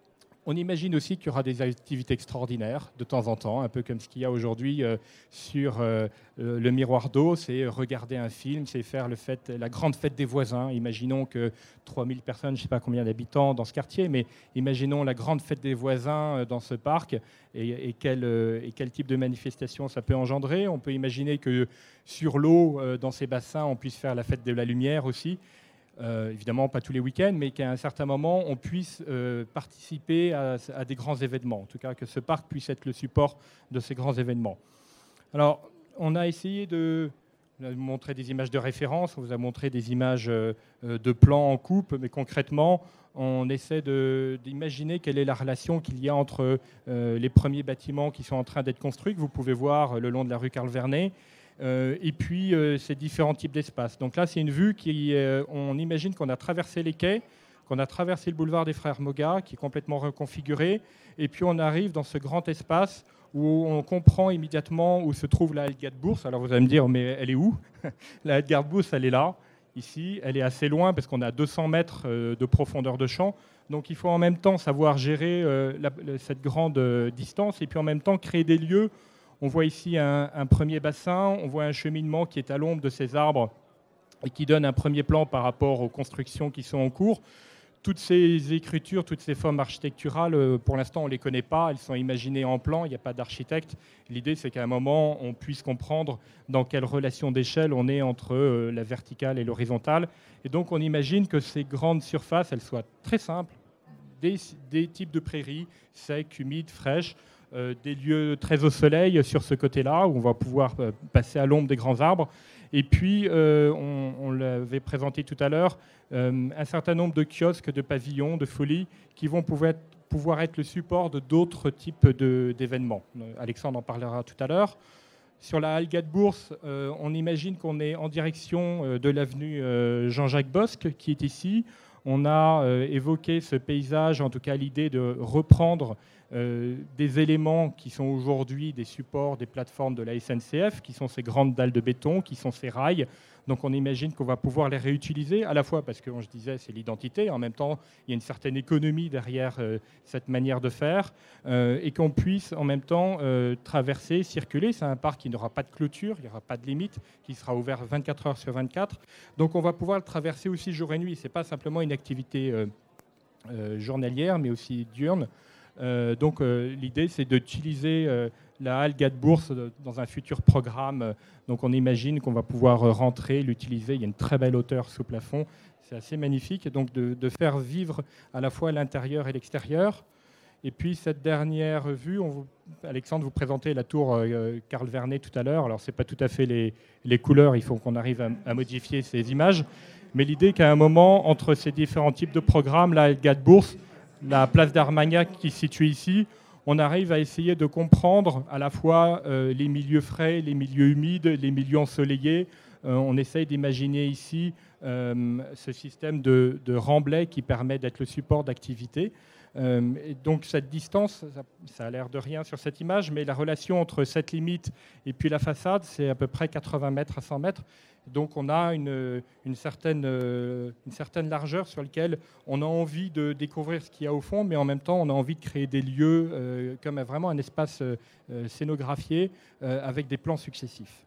On imagine aussi qu'il y aura des activités extraordinaires de temps en temps, un peu comme ce qu'il y a aujourd'hui euh, sur euh, le miroir d'eau. C'est regarder un film, c'est faire le fête, la grande fête des voisins. Imaginons que trois mille personnes, je ne sais pas combien d'habitants dans ce quartier, mais imaginons la grande fête des voisins dans ce parc et, et, quel, et quel type de manifestation ça peut engendrer. On peut imaginer que sur l'eau, dans ces bassins, on puisse faire la fête de la lumière aussi. Euh, évidemment, pas tous les week-ends, mais qu'à un certain moment, on puisse euh, participer à, à des grands événements. En tout cas, que ce parc puisse être le support de ces grands événements. Alors, on a essayé de vous montrer des images de référence, on vous a montré des images euh, de plans en coupe, mais concrètement, on essaie de, d'imaginer quelle est la relation qu'il y a entre euh, les premiers bâtiments qui sont en train d'être construits, que vous pouvez voir le long de la rue Carl Vernet, Euh, et puis euh, ces différents types d'espaces. Donc là, c'est une vue qui, euh, on imagine qu'on a traversé les quais, qu'on a traversé le boulevard des Frères Moga, qui est complètement reconfiguré, et puis on arrive dans ce grand espace où on comprend immédiatement où se trouve la halle Gadebourse. Alors vous allez me dire, mais elle est où? La halle Gadebourse, elle est là, ici. Elle est assez loin parce qu'on a deux cents mètres de profondeur de champ. Donc il faut en même temps savoir gérer euh, la, cette grande euh, distance et puis en même temps créer des lieux. On voit ici un, un premier bassin, on voit un cheminement qui est à l'ombre de ces arbres et qui donne un premier plan par rapport aux constructions qui sont en cours. Toutes ces écritures, toutes ces formes architecturales, pour l'instant, on ne les connaît pas. Elles sont imaginées en plan, il n'y a pas d'architecte. L'idée, c'est qu'à un moment, on puisse comprendre dans quelle relation d'échelle on est entre la verticale et l'horizontale. Et donc, on imagine que ces grandes surfaces, elles soient très simples, des, des types de prairies, secs, humides, fraîches, Euh, des lieux très au soleil sur ce côté-là, où on va pouvoir euh, passer à l'ombre des grands arbres. Et puis, euh, on, on l'avait présenté tout à l'heure, euh, un certain nombre de kiosques, de pavillons, de folies, qui vont pouvoir être, pouvoir être le support de d'autres types de, d'événements. Alexandre en parlera tout à l'heure. Sur la halle Gadebourse, euh, on imagine qu'on est en direction euh, de l'avenue euh, Jean-Jacques Bosque, qui est ici. On a euh, évoqué ce paysage, en tout cas l'idée de reprendre euh, des éléments qui sont aujourd'hui des supports, des plateformes de la S N C F, qui sont ces grandes dalles de béton, qui sont ces rails. Donc on imagine qu'on va pouvoir les réutiliser, à la fois parce que, je disais, c'est l'identité, en même temps, il y a une certaine économie derrière euh, cette manière de faire, euh, et qu'on puisse en même temps euh, traverser, circuler. C'est un parc qui n'aura pas de clôture, il n'y aura pas de limite, qui sera ouvert vingt-quatre heures sur vingt-quatre. Donc on va pouvoir le traverser aussi jour et nuit. Ce n'est pas simplement une activité euh, euh, journalière, mais aussi diurne. Euh, donc euh, l'idée, c'est d'utiliser euh, la halle Gadebourse dans un futur programme. Donc on imagine qu'on va pouvoir rentrer, l'utiliser. Il y a une très belle hauteur sous plafond. C'est assez magnifique. Donc de, de faire vivre à la fois l'intérieur et l'extérieur. Et puis cette dernière vue, on vous, Alexandre vous présentait la tour euh, Carl Vernet tout à l'heure. Alors ce n'est pas tout à fait les, les couleurs, il faut qu'on arrive à, à modifier ces images. Mais l'idée qu'à un moment, entre ces différents types de programmes, la Gadebourse, la place d'Armagnac qui se situe ici, on arrive à essayer de comprendre à la fois euh, les milieux frais, les milieux humides, les milieux ensoleillés. Euh, on essaye d'imaginer ici euh, ce système de, de remblai qui permet d'être le support d'activité. Euh, et donc cette distance, ça, ça a l'air de rien sur cette image, mais la relation entre cette limite et puis la façade, c'est à peu près quatre-vingts mètres à cent mètres. Donc on a une, une, certaine, une certaine largeur sur laquelle on a envie de découvrir ce qu'il y a au fond, mais en même temps on a envie de créer des lieux euh, comme vraiment un espace euh, scénographié euh, avec des plans successifs.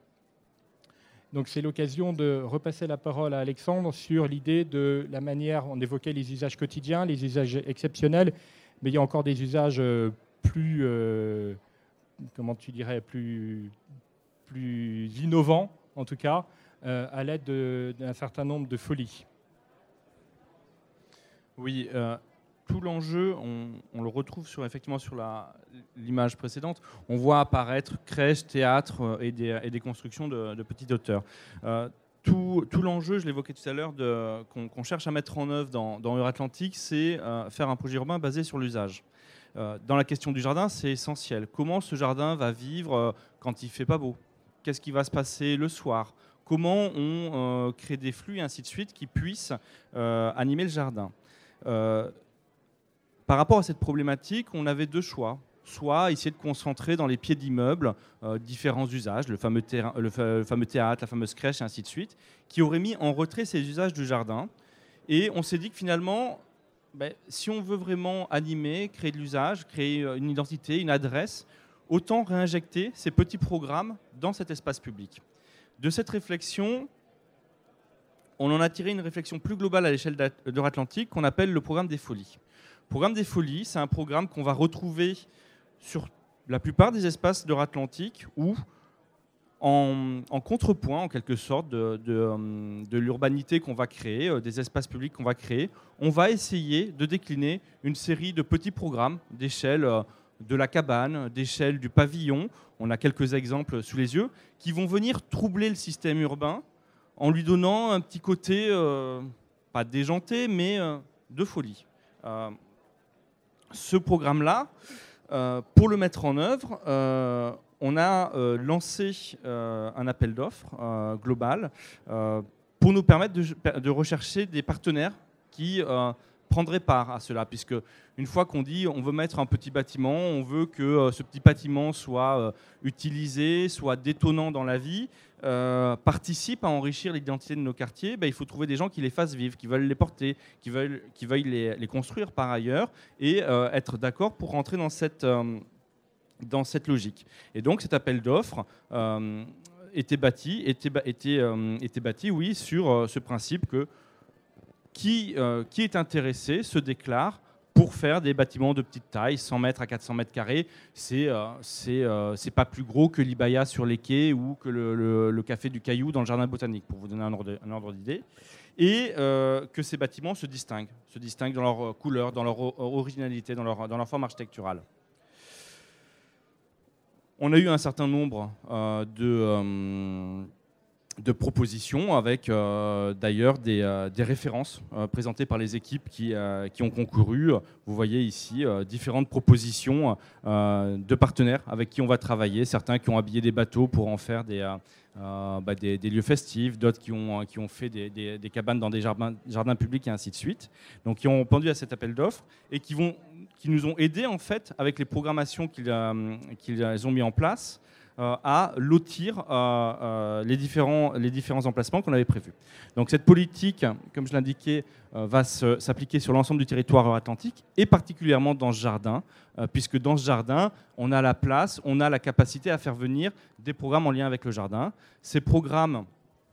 Donc c'est l'occasion de repasser la parole à Alexandre sur l'idée de la manière, on évoquait les usages quotidiens, les usages exceptionnels, mais il y a encore des usages plus, euh, comment tu dirais, plus, plus innovants en tout cas, euh, à l'aide d'un certain nombre de folies. Oui, euh, tout l'enjeu, on, on le retrouve sur, effectivement sur l'image précédente. On voit apparaître crèches, théâtres et des, et des constructions de, de petite hauteur. Euh, tout tout l'enjeu, je l'évoquais tout à l'heure, qu'on qu'on cherche à mettre en œuvre dans, dans Euratlantique, c'est euh, faire un projet urbain basé sur l'usage. Euh, dans la question du jardin, c'est essentiel. Comment ce jardin va vivre euh, quand il ne fait pas beau? Qu'est-ce qui va se passer le soir? Comment on euh, crée des flux et ainsi de suite qui puissent euh, animer le jardin? euh, Par rapport à cette problématique, on avait deux choix. Soit essayer de concentrer dans les pieds d'immeubles euh, différents usages, le fameux, terrain, le, fa- le fameux théâtre, la fameuse crèche, et ainsi de suite, qui auraient mis en retrait ces usages du jardin. Et on s'est dit que finalement, ben, si on veut vraiment animer, créer de l'usage, créer une identité, une adresse, autant réinjecter ces petits programmes dans cet espace public. De cette réflexion, on en a tiré une réflexion plus globale à l'échelle d'Euratlantique qu'on appelle le programme des Folies. Le programme des Folies, c'est un programme qu'on va retrouver sur la plupart des espaces d'Euratlantique où, en, en contrepoint, en quelque sorte, de, de, de l'urbanité qu'on va créer, des espaces publics qu'on va créer, on va essayer de décliner une série de petits programmes d'échelle de la cabane, d'échelle du pavillon. On a quelques exemples sous les yeux qui vont venir troubler le système urbain en lui donnant un petit côté, euh, pas déjanté, mais euh, de folie. Euh, ce programme-là, euh, pour le mettre en œuvre, euh, on a euh, lancé euh, un appel d'offres euh, global euh, pour nous permettre de, de rechercher des partenaires qui euh, prendraient part à cela, puisque une fois qu'on dit on veut mettre un petit bâtiment, on veut que euh, ce petit bâtiment soit euh, utilisé, soit détonnant dans la vie, euh, participe à enrichir l'identité de nos quartiers, ben, il faut trouver des gens qui les fassent vivre, qui veulent les porter, qui veulent, qui veuillent les, les construire par ailleurs et euh, être d'accord pour rentrer dans cette, euh, dans cette logique. Et donc cet appel d'offres euh, était bâti, était, était, euh, était bâti oui, sur euh, ce principe que qui, euh, qui est intéressé se déclare pour faire des bâtiments de petite taille, cent mètres à quatre cents mètres carrés. C'est euh, c'est euh, c'est pas plus gros que l'Ibaya sur les quais ou que le, le, le café du Caillou dans le jardin botanique, pour vous donner un ordre, un ordre d'idée. Et euh, que ces bâtiments se distinguent, se distinguent dans leur couleur, dans leur originalité, dans leur, dans leur forme architecturale. On a eu un certain nombre euh, de... Euh, de propositions avec euh, d'ailleurs des, euh, des références euh, présentées par les équipes qui, euh, qui ont concouru. Vous voyez ici euh, différentes propositions euh, de partenaires avec qui on va travailler. Certains qui ont habillé des bateaux pour en faire des, euh, bah, des, des lieux festifs, d'autres qui ont, qui ont fait des, des, des cabanes dans des jardins, jardins publics et ainsi de suite. Donc qui ont répondu à cet appel d'offres et qui, vont, qui nous ont aidés en fait avec les programmations qu'ils, euh, qu'ils ont mis en place Euh, à lotir euh, euh, les, différents, les différents emplacements qu'on avait prévus. Donc cette politique, comme je l'indiquais, euh, va se, s'appliquer sur l'ensemble du territoire atlantique et particulièrement dans ce jardin, euh, puisque dans ce jardin, on a la place, on a la capacité à faire venir des programmes en lien avec le jardin. Ces programmes,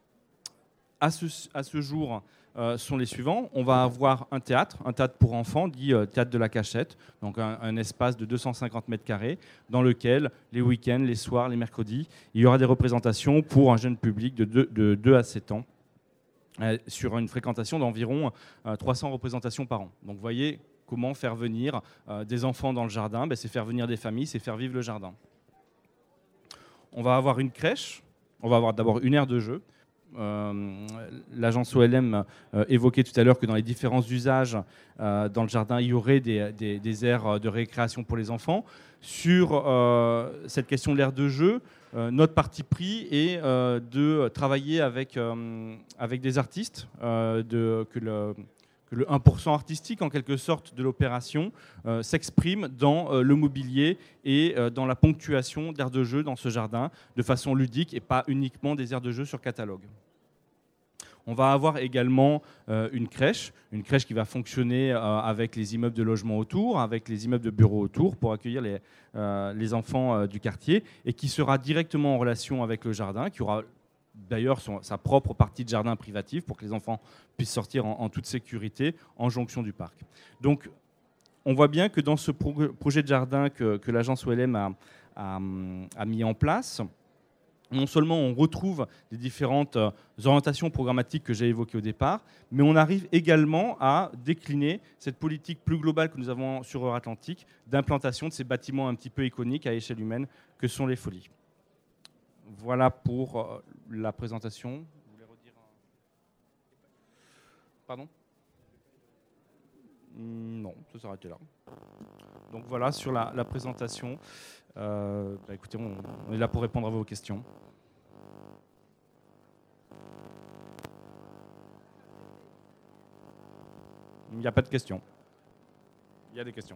à ce, à ce jour, Euh, sont les suivants. On va avoir un théâtre, un théâtre pour enfants, dit euh, théâtre de la Cachette, donc un, un espace de deux cent cinquante mètres carrés, dans lequel les week-ends, les soirs, les mercredis, il y aura des représentations pour un jeune public de deux, de deux à sept ans, euh, sur une fréquentation d'environ euh, trois cents représentations par an. Donc vous voyez comment faire venir euh, des enfants dans le jardin, ben, c'est faire venir des familles, c'est faire vivre le jardin. On va avoir une crèche, on va avoir d'abord une aire de jeu. Euh, l'agence O L M euh, évoquait tout à l'heure que dans les différents usages euh, dans le jardin, il y aurait des, des, des aires de récréation pour les enfants. Sur euh, cette question de l'aire de jeu, euh, notre parti pris est euh, de travailler avec, euh, avec des artistes, euh, de, que le, que le un pour cent artistique, en quelque sorte, de l'opération euh, s'exprime dans euh, le mobilier et euh, dans la ponctuation d'aires de jeu dans ce jardin, de façon ludique et pas uniquement des aires de jeu sur catalogue. On va avoir également euh, une crèche, une crèche qui va fonctionner euh, avec les immeubles de logement autour, avec les immeubles de bureaux autour, pour accueillir les, euh, les enfants euh, du quartier, et qui sera directement en relation avec le jardin, qui aura d'ailleurs son, sa propre partie de jardin privatif pour que les enfants puissent sortir en, en toute sécurité en jonction du parc. Donc on voit bien que dans ce pro- projet de jardin que, que l'agence O L M a, a, a mis en place, non seulement on retrouve les différentes orientations programmatiques que j'ai évoquées au départ, mais on arrive également à décliner cette politique plus globale que nous avons sur Euratlantique d'implantation de ces bâtiments un petit peu iconiques à échelle humaine que sont les Folies. Voilà pour la présentation. Vous voulez redire un... Pardon ? Non, ça s'arrêtait là. Donc voilà sur la, la présentation. Euh, bah écoutez, on, on est là pour répondre à vos questions. Il n'y a pas de questions. Il y a des questions.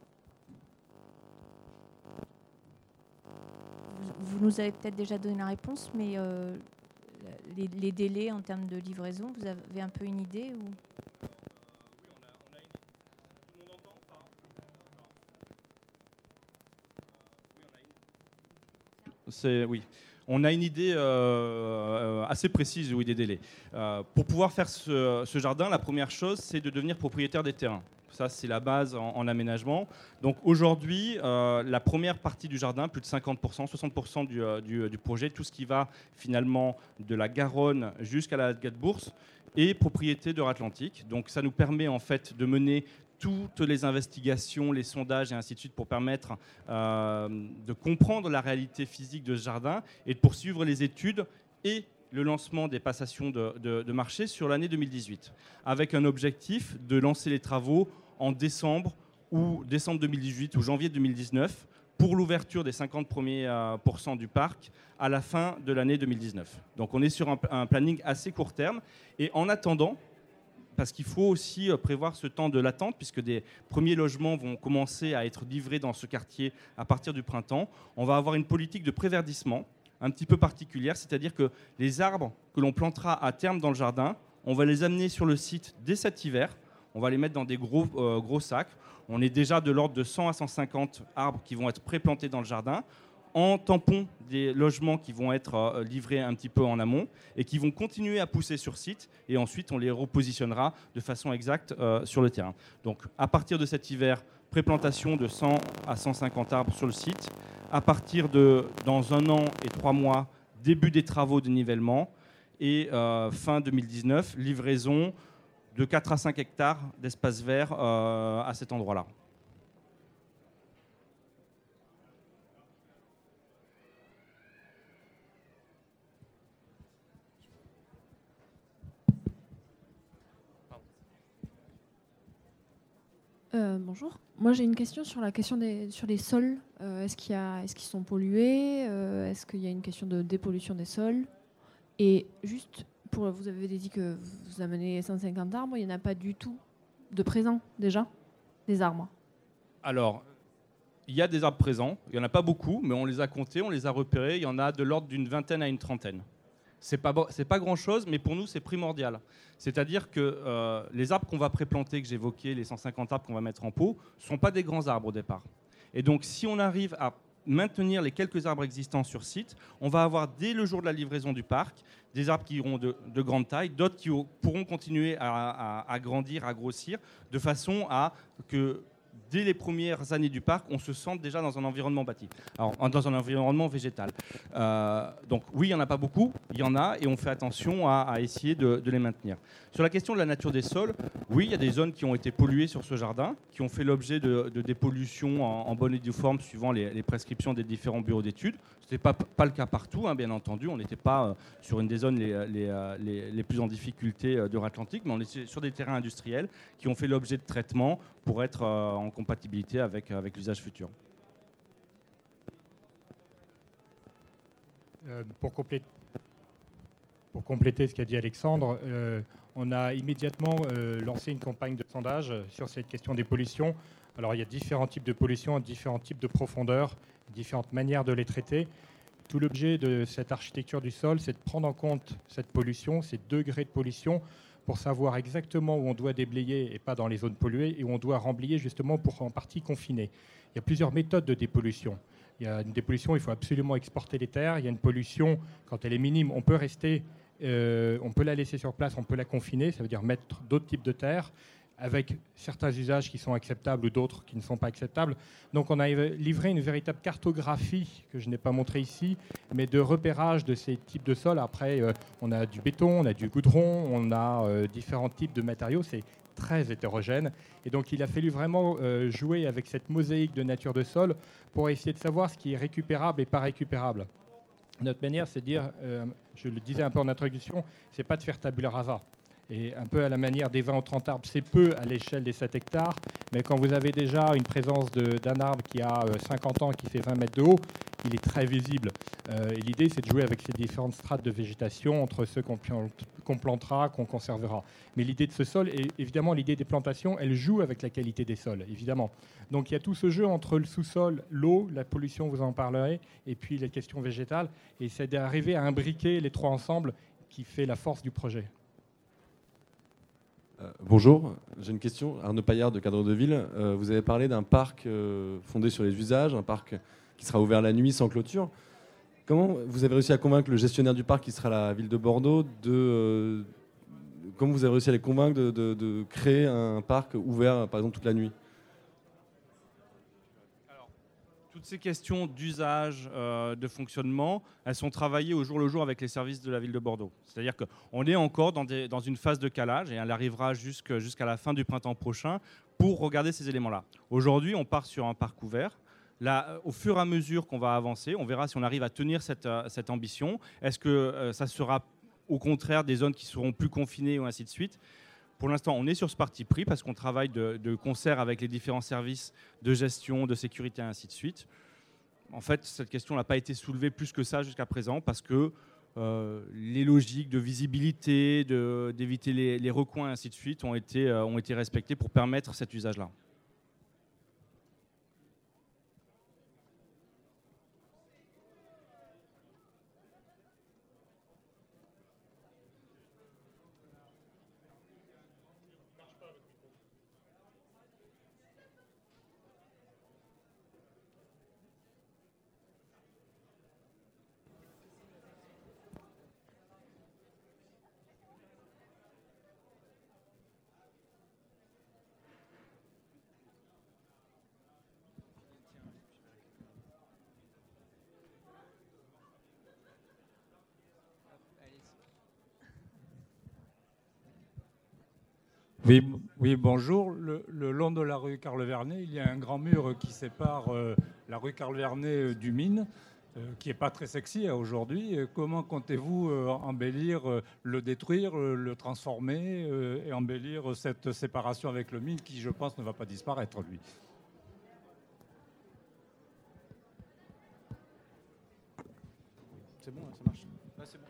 Vous, vous nous avez peut-être déjà donné la réponse, mais euh, les, les délais en termes de livraison, vous avez un peu une idée ou... C'est, oui. On a une idée euh, assez précise oui, des délais. Euh, pour pouvoir faire ce, ce jardin, la première chose, c'est de devenir propriétaire des terrains. Ça, c'est la base en, en aménagement. Donc aujourd'hui, euh, la première partie du jardin, plus de cinquante pour cent, soixante pour cent du, du, du projet, tout ce qui va finalement de la Garonne jusqu'à la Gadebourse, est propriété d'Euratlantique. Donc ça nous permet en fait de mener toutes les investigations, les sondages et ainsi de suite pour permettre euh, de comprendre la réalité physique de ce jardin et de poursuivre les études et le lancement des passations de, de, de marché sur l'année deux mille dix-huit, avec un objectif de lancer les travaux en décembre ou décembre deux mille dix-huit ou janvier deux mille dix-neuf pour l'ouverture des cinquante premiers euh, pourcents du parc à la fin de l'année deux mille dix-neuf. Donc on est sur un, un planning assez court terme et en attendant, parce qu'il faut aussi prévoir ce temps de l'attente, puisque des premiers logements vont commencer à être livrés dans ce quartier à partir du printemps. On va avoir une politique de préverdissement un petit peu particulière, c'est-à-dire que les arbres que l'on plantera à terme dans le jardin, on va les amener sur le site dès cet hiver. On va les mettre dans des gros, euh, gros sacs. On est déjà de l'ordre de cent à cent cinquante arbres qui vont être pré-plantés dans le jardin, en tampon des logements qui vont être euh, livrés un petit peu en amont et qui vont continuer à pousser sur site et ensuite on les repositionnera de façon exacte euh, sur le terrain. Donc à partir de cet hiver, préplantation de cent à cent cinquante arbres sur le site. À partir de dans un an et trois mois, début des travaux de nivellement et euh, fin deux mille dix-neuf, livraison de quatre à cinq hectares d'espace vert euh, à cet endroit-là. Euh, bonjour. Moi, j'ai une question sur la question des sur les sols. Euh, est-ce qu'il y a, est-ce qu'ils sont pollués euh, Est-ce qu'il y a une question de dépollution des sols? Et juste, pour, vous avez dit que vous amenez cent cinquante arbres. Il n'y en a pas du tout de présents déjà, des arbres? Alors, il y a des arbres présents. Il n'y en a pas beaucoup, mais on les a comptés, on les a repérés. Il y en a de l'ordre d'une vingtaine à une trentaine. C'est pas, c'est pas grand-chose, mais pour nous, c'est primordial. C'est-à-dire que euh, les arbres qu'on va préplanter, que j'évoquais, les cent cinquante arbres qu'on va mettre en pot, ne sont pas des grands arbres au départ. Et donc, si on arrive à maintenir les quelques arbres existants sur site, on va avoir, dès le jour de la livraison du parc, des arbres qui auront de, de grande taille, d'autres qui au, pourront continuer à, à, à grandir, à grossir, de façon à que dès les premières années du parc, on se sente déjà dans un environnement bâti, alors dans un environnement végétal. Euh, donc oui, il n'y en a pas beaucoup, il y en a, et on fait attention à, à essayer de, de les maintenir. Sur la question de la nature des sols, oui, il y a des zones qui ont été polluées sur ce jardin, qui ont fait l'objet de, de dépollution en, en bonne et due forme, suivant les, les prescriptions des différents bureaux d'études. Ce n'était pas, pas le cas partout, hein, bien entendu. On n'était pas euh, sur une des zones les, les, les, les plus en difficulté euh, d'Euratlantique, mais on était sur des terrains industriels qui ont fait l'objet de traitements pour être euh, en compatibilité avec, avec l'usage futur. Euh, pour, compléter, pour compléter ce qu'a dit Alexandre, euh, on a immédiatement euh, lancé une campagne de sondage sur cette question des pollutions. Alors il y a différents types de pollutions, différents types de profondeur, différentes manières de les traiter. Tout l'objet de cette architecture du sol, c'est de prendre en compte cette pollution, ces degrés de pollution, pour savoir exactement où on doit déblayer et pas dans les zones polluées, et où on doit remblayer justement pour en partie confiner. Il y a plusieurs méthodes de dépollution. Il y a une dépollution, il faut absolument exporter les terres. Il y a une pollution, quand elle est minime, on peut rester, euh, on peut la laisser sur place, on peut la confiner, ça veut dire mettre d'autres types de terres, avec certains usages qui sont acceptables ou d'autres qui ne sont pas acceptables. Donc on a livré une véritable cartographie, que je n'ai pas montrée ici, mais de repérage de ces types de sols. Après, euh, on a du béton, on a du goudron, on a euh, différents types de matériaux. C'est très hétérogène. Et donc il a fallu vraiment euh, jouer avec cette mosaïque de nature de sol pour essayer de savoir ce qui est récupérable et pas récupérable. Notre manière, c'est de dire, euh, je le disais un peu en introduction, c'est pas de faire tabula rasa. Et un peu à la manière des vingt ou trente arbres, c'est peu à l'échelle des sept hectares, mais quand vous avez déjà une présence de, d'un arbre qui a cinquante ans, qui fait vingt mètres de haut, il est très visible. Euh, et l'idée, c'est de jouer avec ces différentes strates de végétation, entre ceux qu'on, qu'on plantera, qu'on conservera. Mais l'idée de ce sol, et évidemment, l'idée des plantations, elle joue avec la qualité des sols, évidemment. Donc il y a tout ce jeu entre le sous-sol, l'eau, la pollution, vous en parlerez, et puis les questions végétales. Et c'est d'arriver à imbriquer les trois ensemble qui fait la force du projet. Euh, bonjour, j'ai une question. Arnaud Paillard de Cadre de Ville. Euh, vous avez parlé d'un parc euh, fondé sur les usages, un parc qui sera ouvert la nuit sans clôture. Comment vous avez réussi à convaincre le gestionnaire du parc, qui sera la ville de Bordeaux, de, euh, comment vous avez réussi à les convaincre de, de, de créer un parc ouvert, par exemple, toute la nuit ? Toutes ces questions d'usage, euh, de fonctionnement, elles sont travaillées au jour le jour avec les services de la ville de Bordeaux. C'est-à-dire qu'on est encore dans, des, dans une phase de calage et elle arrivera jusque, jusqu'à la fin du printemps prochain pour regarder ces éléments-là. Aujourd'hui, on part sur un parc ouvert. Là, au fur et à mesure qu'on va avancer, on verra si on arrive à tenir cette, cette ambition. Est-ce que euh, ça sera au contraire des zones qui seront plus confinées ou ainsi de suite ? Pour l'instant, on est sur ce parti pris parce qu'on travaille de, de concert avec les différents services de gestion, de sécurité et ainsi de suite. En fait, cette question n'a pas été soulevée plus que ça jusqu'à présent parce que euh, les logiques de visibilité, de, d'éviter les, les recoins et ainsi de suite ont été, euh, ont été respectées pour permettre cet usage-là. Oui, oui, bonjour. Le, le long de la rue Carle-Vernet, il y a un grand mur qui sépare euh, la rue Carle-Vernet euh, du Mine, euh, qui n'est pas très sexy hein, aujourd'hui. Comment comptez-vous euh, embellir, euh, le détruire, euh, le transformer euh, et embellir cette séparation avec le Mine qui, je pense, ne va pas disparaître, lui ? C'est bon, ça marche. Là, c'est bon.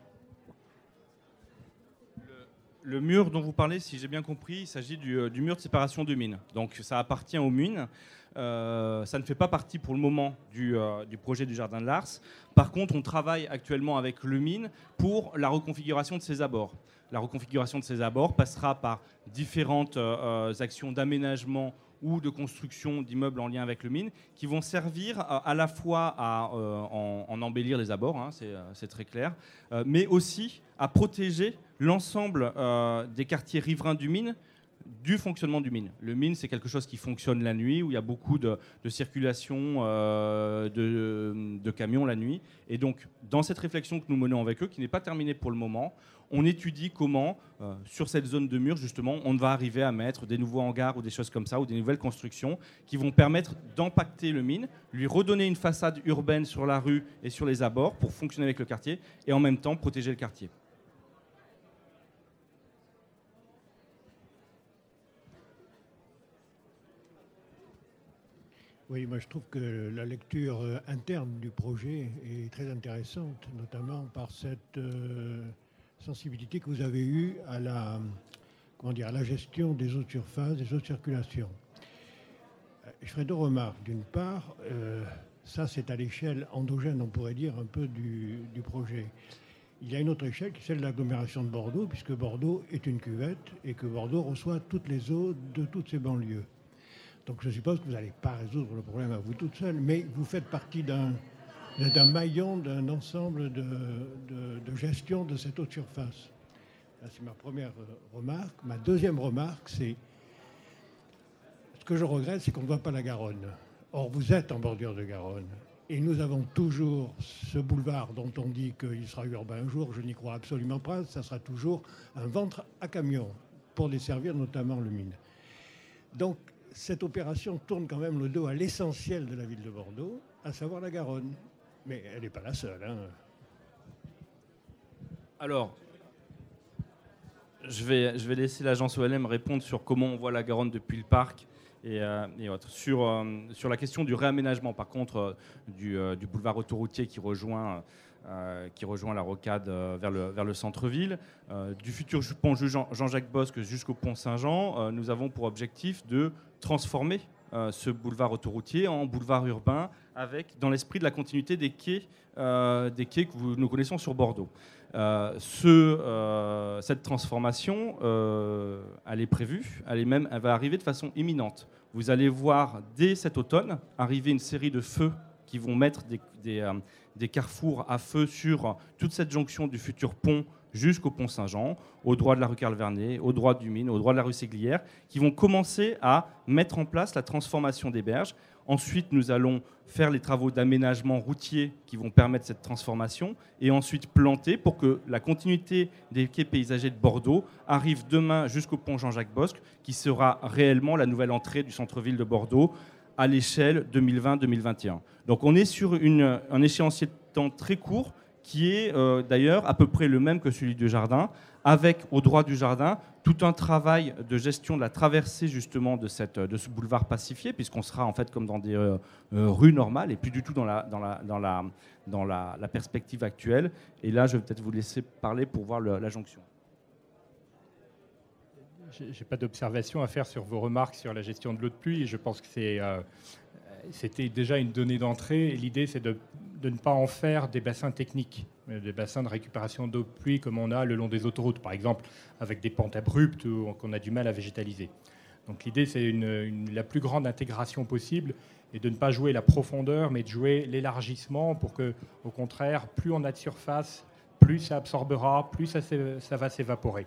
Le mur dont vous parlez, si j'ai bien compris, il s'agit du, du mur de séparation de mines. Donc ça appartient aux mines. Euh, ça ne fait pas partie pour le moment du, euh, du projet du Jardin de Lars. Par contre, on travaille actuellement avec le mine pour la reconfiguration de ses abords. La reconfiguration de ces abords passera par différentes euh, actions d'aménagement ou de construction d'immeubles en lien avec le mine, qui vont servir à, à la fois à euh, en, en embellir les abords, hein, c'est, c'est très clair, euh, mais aussi à protéger l'ensemble euh, des quartiers riverains du mine du fonctionnement du mine. Le mine, c'est quelque chose qui fonctionne la nuit, où il y a beaucoup de, de circulation euh, de, de camions la nuit. Et donc, dans cette réflexion que nous menons avec eux, qui n'est pas terminée pour le moment, on étudie comment, euh, sur cette zone de mur, justement, on va arriver à mettre des nouveaux hangars ou des choses comme ça, ou des nouvelles constructions qui vont permettre d'impacter le mine, lui redonner une façade urbaine sur la rue et sur les abords pour fonctionner avec le quartier, et en même temps protéger le quartier. Oui, moi je trouve que la lecture interne du projet est très intéressante, notamment par cette euh, sensibilité que vous avez eue à la, comment dire, à la gestion des eaux de surface, des eaux de circulation. Je ferai deux remarques. D'une part, euh, ça c'est à l'échelle endogène, on pourrait dire, un peu du, du projet. Il y a une autre échelle qui est celle de l'agglomération de Bordeaux, puisque Bordeaux est une cuvette et que Bordeaux reçoit toutes les eaux de toutes ses banlieues. Donc je suppose que vous n'allez pas résoudre le problème à vous toute seule, mais vous faites partie d'un, d'un maillon, d'un ensemble de, de, de gestion de cette eau de surface. Là, c'est ma première remarque. Ma deuxième remarque, c'est ce que je regrette, c'est qu'on ne voit pas la Garonne. Or, vous êtes en bordure de Garonne. Et nous avons toujours ce boulevard dont on dit qu'il sera urbain un jour. Je n'y crois absolument pas. Ça sera toujours un ventre à camion pour desservir notamment le mine. Donc, cette opération tourne quand même le dos à l'essentiel de la ville de Bordeaux, à savoir la Garonne. Mais elle n'est pas la seule. Hein. Alors, je vais, je vais laisser l'agence O L M répondre sur comment on voit la Garonne depuis le parc et, euh, et autres. Sur, euh, sur la question du réaménagement, par contre, euh, du, euh, du boulevard autoroutier qui rejoint, euh, qui rejoint la rocade euh, vers le, vers le centre-ville, euh, du futur pont Jean- Jean-Jacques Bosque jusqu'au pont Saint-Jean, euh, nous avons pour objectif de transformer euh, ce boulevard autoroutier en boulevard urbain, avec, dans l'esprit de la continuité des quais, euh, des quais que vous, nous connaissons sur Bordeaux. Euh, ce, euh, cette transformation, euh, elle est prévue, elle, est même, elle va arriver de façon imminente. Vous allez voir dès cet automne arriver une série de feux qui vont mettre des, des, euh, des carrefours à feu sur toute cette jonction du futur pont jusqu'au pont Saint-Jean, au droit de la rue Carl-Vernet, au droit du Mine, au droit de la rue Séglière, qui vont commencer à mettre en place la transformation des berges. Ensuite, nous allons faire les travaux d'aménagement routier qui vont permettre cette transformation et ensuite planter pour que la continuité des quais paysagers de Bordeaux arrive demain jusqu'au pont Jean-Jacques Bosque, qui sera réellement la nouvelle entrée du centre-ville de Bordeaux à l'échelle deux mille vingt deux mille vingt et un. Donc on est sur une, un échéancier de temps très court qui est euh, d'ailleurs à peu près le même que celui du jardin, avec au droit du jardin tout un travail de gestion de la traversée justement de, cette, de ce boulevard pacifié, puisqu'on sera en fait comme dans des euh, euh, rues normales et plus du tout dans, la, dans, la, dans, la, dans la, la perspective actuelle. Et là, je vais peut-être vous laisser parler pour voir le, la jonction. Je n'ai pas d'observation à faire sur vos remarques sur la gestion de l'eau de pluie. Je pense que c'est, euh, c'était déjà une donnée d'entrée. L'idée, c'est de, de ne pas en faire des bassins techniques, mais des bassins de récupération d'eau de pluie comme on a le long des autoroutes, par exemple, avec des pentes abruptes où on a du mal à végétaliser. Donc l'idée, c'est une, une, la plus grande intégration possible et de ne pas jouer la profondeur, mais de jouer l'élargissement pour que, au contraire, plus on a de surface, plus ça absorbera, plus ça, ça va s'évaporer.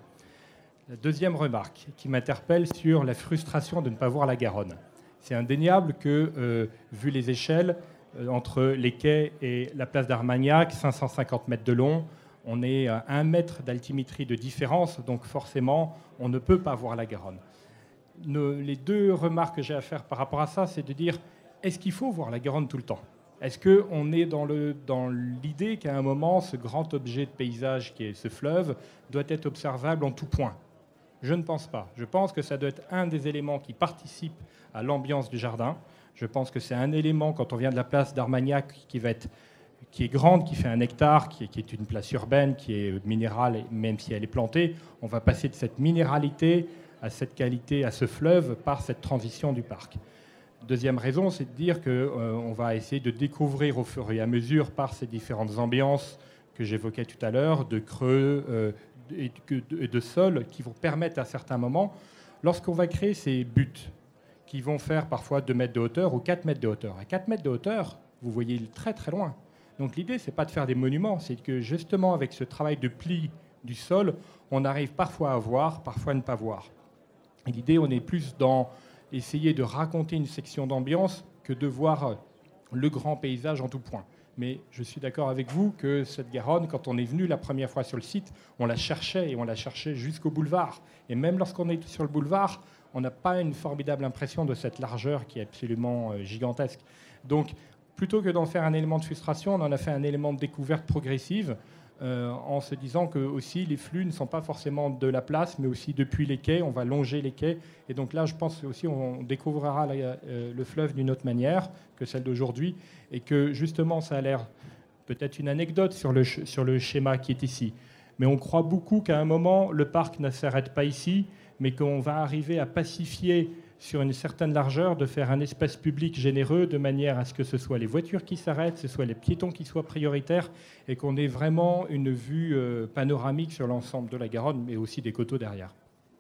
La deuxième remarque qui m'interpelle sur la frustration de ne pas voir la Garonne. C'est indéniable que, euh, vu les échelles, euh, entre les quais et la place d'Armagnac, cinq cent cinquante mètres de long, on est à un mètre d'altimétrie de différence, donc forcément, on ne peut pas voir la Garonne. Nos, les deux remarques que j'ai à faire par rapport à ça, c'est de dire, est-ce qu'il faut voir la Garonne tout le temps ? Est-ce qu'on est dans, le, dans l'idée qu'à un moment, ce grand objet de paysage qui est ce fleuve doit être observable en tout point ? Je ne pense pas. Je pense que ça doit être un des éléments qui participe à l'ambiance du jardin. Je pense que c'est un élément, quand on vient de la place d'Armagnac, qui, va être, qui est grande, qui fait un hectare, qui est, qui est une place urbaine, qui est minérale, même si elle est plantée. On va passer de cette minéralité à cette qualité, à ce fleuve, par cette transition du parc. Deuxième raison, c'est de dire qu'on euh, va essayer de découvrir au fur et à mesure, par ces différentes ambiances que j'évoquais tout à l'heure, de creux, euh, et de, de sol, qui vont permettre à certains moments, lorsqu'on va créer ces buts, qui vont faire parfois deux mètres de hauteur ou quatre mètres de hauteur. À quatre mètres de hauteur, vous voyez très très loin. Donc l'idée, c'est pas de faire des monuments, c'est que justement avec ce travail de pli du sol, on arrive parfois à voir, parfois à ne pas voir. Et l'idée, on est plus dans essayer de raconter une section d'ambiance que de voir le grand paysage en tout point. Mais je suis d'accord avec vous que cette Garonne, quand on est venu la première fois sur le site, on la cherchait et on la cherchait jusqu'au boulevard. Et même lorsqu'on est sur le boulevard, on n'a pas une formidable impression de cette largeur qui est absolument gigantesque. Donc, plutôt que d'en faire un élément de frustration, on en a fait un élément de découverte progressive euh, en se disant que aussi les flux ne sont pas forcément de la place, mais aussi depuis les quais, on va longer les quais. Et donc là, je pense aussi on découvrira la, euh, le fleuve d'une autre manière que celle d'aujourd'hui, et que justement, ça a l'air peut-être une anecdote sur le, sur le schéma qui est ici. Mais on croit beaucoup qu'à un moment, le parc ne s'arrête pas ici, mais qu'on va arriver à pacifier sur une certaine largeur, de faire un espace public généreux de manière à ce que ce soit les voitures qui s'arrêtent, ce soit les piétons qui soient prioritaires, et qu'on ait vraiment une vue euh, panoramique sur l'ensemble de la Garonne, mais aussi des coteaux derrière.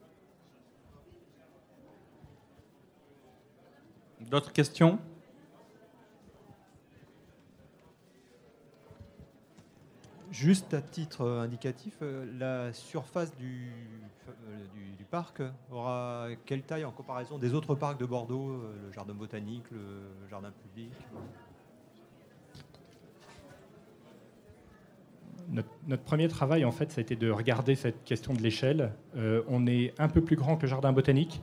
D'autres questions ? Juste à titre indicatif, la surface du, du, du parc aura quelle taille en comparaison des autres parcs de Bordeaux, le jardin botanique, le jardin public ? Notre, notre premier travail, en fait, ça a été de regarder cette question de l'échelle. Euh, on est un peu plus grand que le jardin botanique.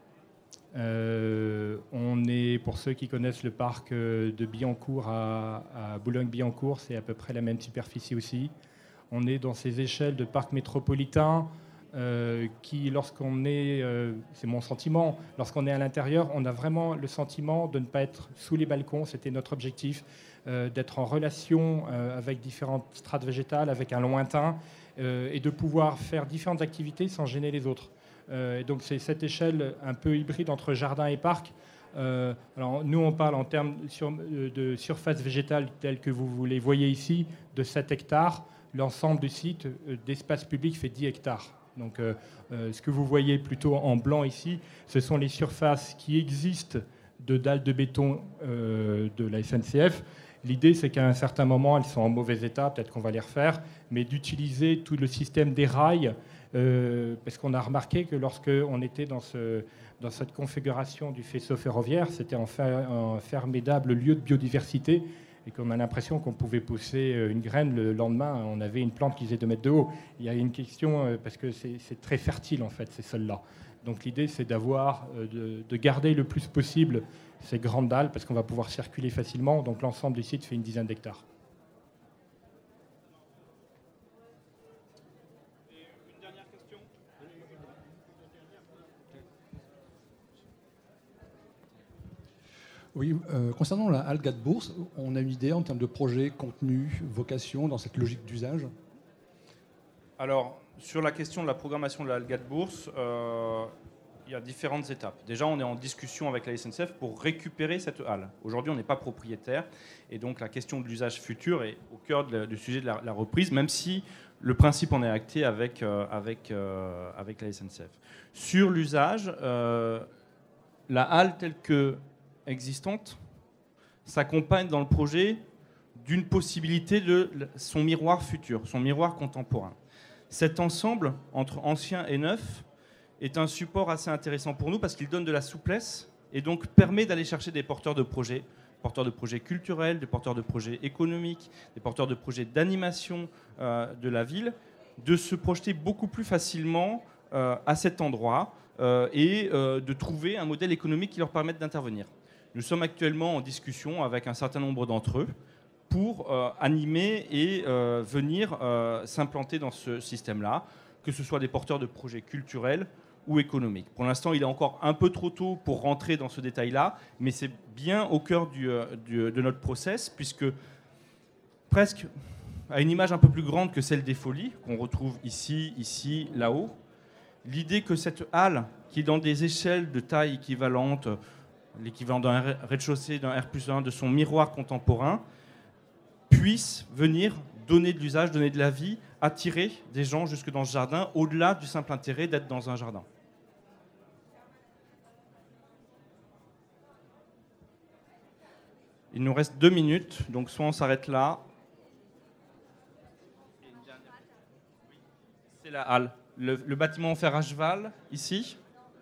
Euh, on est, pour ceux qui connaissent le parc de Billancourt à, à Boulogne-Billancourt, c'est à peu près la même superficie aussi. On est dans ces échelles de parc métropolitain euh, qui, lorsqu'on est, euh, c'est mon sentiment, lorsqu'on est à l'intérieur, on a vraiment le sentiment de ne pas être sous les balcons, c'était notre objectif, euh, d'être en relation euh, avec différentes strates végétales, avec un lointain, euh, et de pouvoir faire différentes activités sans gêner les autres. Euh, et donc c'est cette échelle un peu hybride entre jardin et parc. Euh, alors nous, on parle en termes sur, de surface végétale telle que vous les voyez ici, de sept hectares. L'ensemble du site euh, d'espace public fait dix hectares. Donc euh, euh, ce que vous voyez plutôt en blanc ici, ce sont les surfaces qui existent de dalles de béton euh, de la S N C F. L'idée, c'est qu'à un certain moment, elles sont en mauvais état, peut-être qu'on va les refaire, mais d'utiliser tout le système des rails, euh, parce qu'on a remarqué que lorsqu'on était dans ce... dans cette configuration du faisceau ferroviaire, c'était un formidable lieu de biodiversité et qu'on a l'impression qu'on pouvait pousser une graine, le lendemain, on avait une plante qui faisait deux mètres de haut. Il y a une question, parce que c'est très fertile, en fait, ces sols-là. Donc l'idée, c'est d'avoir, de, de garder le plus possible ces grandes dalles, parce qu'on va pouvoir circuler facilement. Donc l'ensemble du site fait une dizaine d'hectares. Oui, euh, concernant la halle Gadebourse, on a une idée en termes de projet, contenu, vocation, dans cette logique d'usage? Alors, sur la question de la programmation de la halle Gadebourse, euh, il y a différentes étapes. Déjà, on est en discussion avec la S N C F pour récupérer cette halle. Aujourd'hui, on n'est pas propriétaire, et donc la question de l'usage futur est au cœur de la, du sujet de la, la reprise, même si le principe en est acté avec, euh, avec, euh, avec la S N C F. Sur l'usage, euh, la halle telle que existante s'accompagne dans le projet d'une possibilité de son miroir futur, son miroir contemporain. Cet ensemble entre ancien et neuf est un support assez intéressant pour nous parce qu'il donne de la souplesse et donc permet d'aller chercher des porteurs de projets, porteurs de projets culturels, des porteurs de projets économiques, des porteurs de projets d'animation euh, de la ville, de se projeter beaucoup plus facilement euh, à cet endroit euh, et euh, de trouver un modèle économique qui leur permette d'intervenir. Nous sommes actuellement en discussion avec un certain nombre d'entre eux pour euh, animer et euh, venir euh, s'implanter dans ce système-là, que ce soit des porteurs de projets culturels ou économiques. Pour l'instant, il est encore un peu trop tôt pour rentrer dans ce détail-là, mais c'est bien au cœur du, du, de notre process, puisque presque à une image un peu plus grande que celle des Folies, qu'on retrouve ici, ici, là-haut, l'idée que cette halle, qui est dans des échelles de taille équivalentes, l'équivalent d'un rez-de-chaussée, d'un R plus un, de son miroir contemporain, puisse venir donner de l'usage, donner de la vie, attirer des gens jusque dans ce jardin, au-delà du simple intérêt d'être dans un jardin. Il nous reste deux minutes, donc soit on s'arrête là. C'est la halle. Le, le bâtiment en fer à cheval, ici.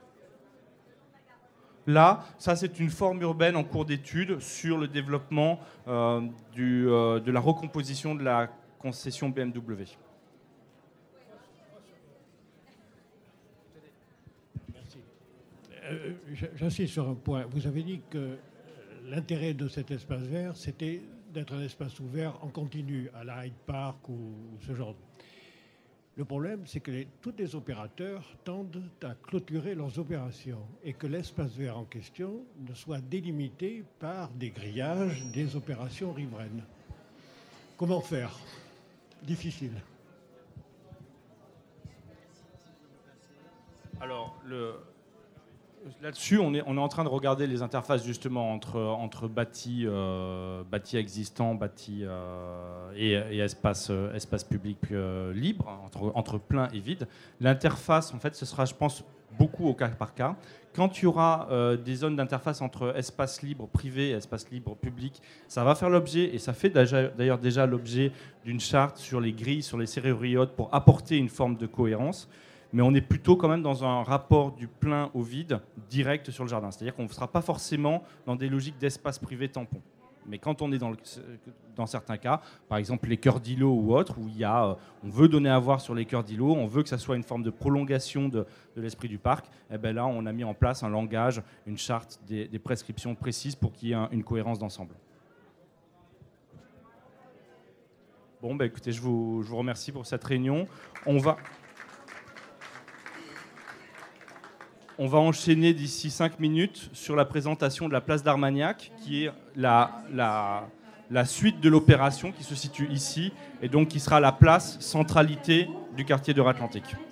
Là, ça c'est une forme urbaine en cours d'étude sur le développement euh, du, euh, de la recomposition de la concession B M W. Merci. Euh, J'insiste sur un point. Vous avez dit que l'intérêt de cet espace vert, c'était d'être un espace ouvert en continu, à la Hyde Park ou ce genre de... Le problème, c'est que les, tous les opérateurs tendent à clôturer leurs opérations et que l'espace vert en question ne soit délimité par des grillages des opérations riveraines. Comment faire? Difficile. Alors, le... là-dessus, on est, on est en train de regarder les interfaces justement entre, entre bâtis, euh, bâtis existants, bâtis euh, et, et espace, euh, espace public euh, libre, entre, entre plein et vide. L'interface, en fait, ce sera, je pense, beaucoup au cas par cas. Quand il y aura euh, des zones d'interface entre espace libre privé et espace libre public, ça va faire l'objet, et ça fait déjà, d'ailleurs déjà l'objet d'une charte sur les grilles, sur les serruriers hautes pour apporter une forme de cohérence. Mais on est plutôt quand même dans un rapport du plein au vide direct sur le jardin. C'est-à-dire qu'on ne sera pas forcément dans des logiques d'espace privé tampon. Mais quand on est dans, le, dans certains cas, par exemple les cœurs d'îlots ou autres, où il y a, on veut donner à voir sur les cœurs d'îlots, on veut que ça soit une forme de prolongation de, de l'esprit du parc, et bien là on a mis en place un langage, une charte, des, des prescriptions précises pour qu'il y ait un, une cohérence d'ensemble. Bon, bah écoutez, je vous, je vous remercie pour cette réunion. On va... on va enchaîner d'ici cinq minutes sur la présentation de la place d'Armagnac, qui est la, la, la suite de l'opération qui se situe ici, et donc qui sera la place centralité du quartier d'Euratlantique.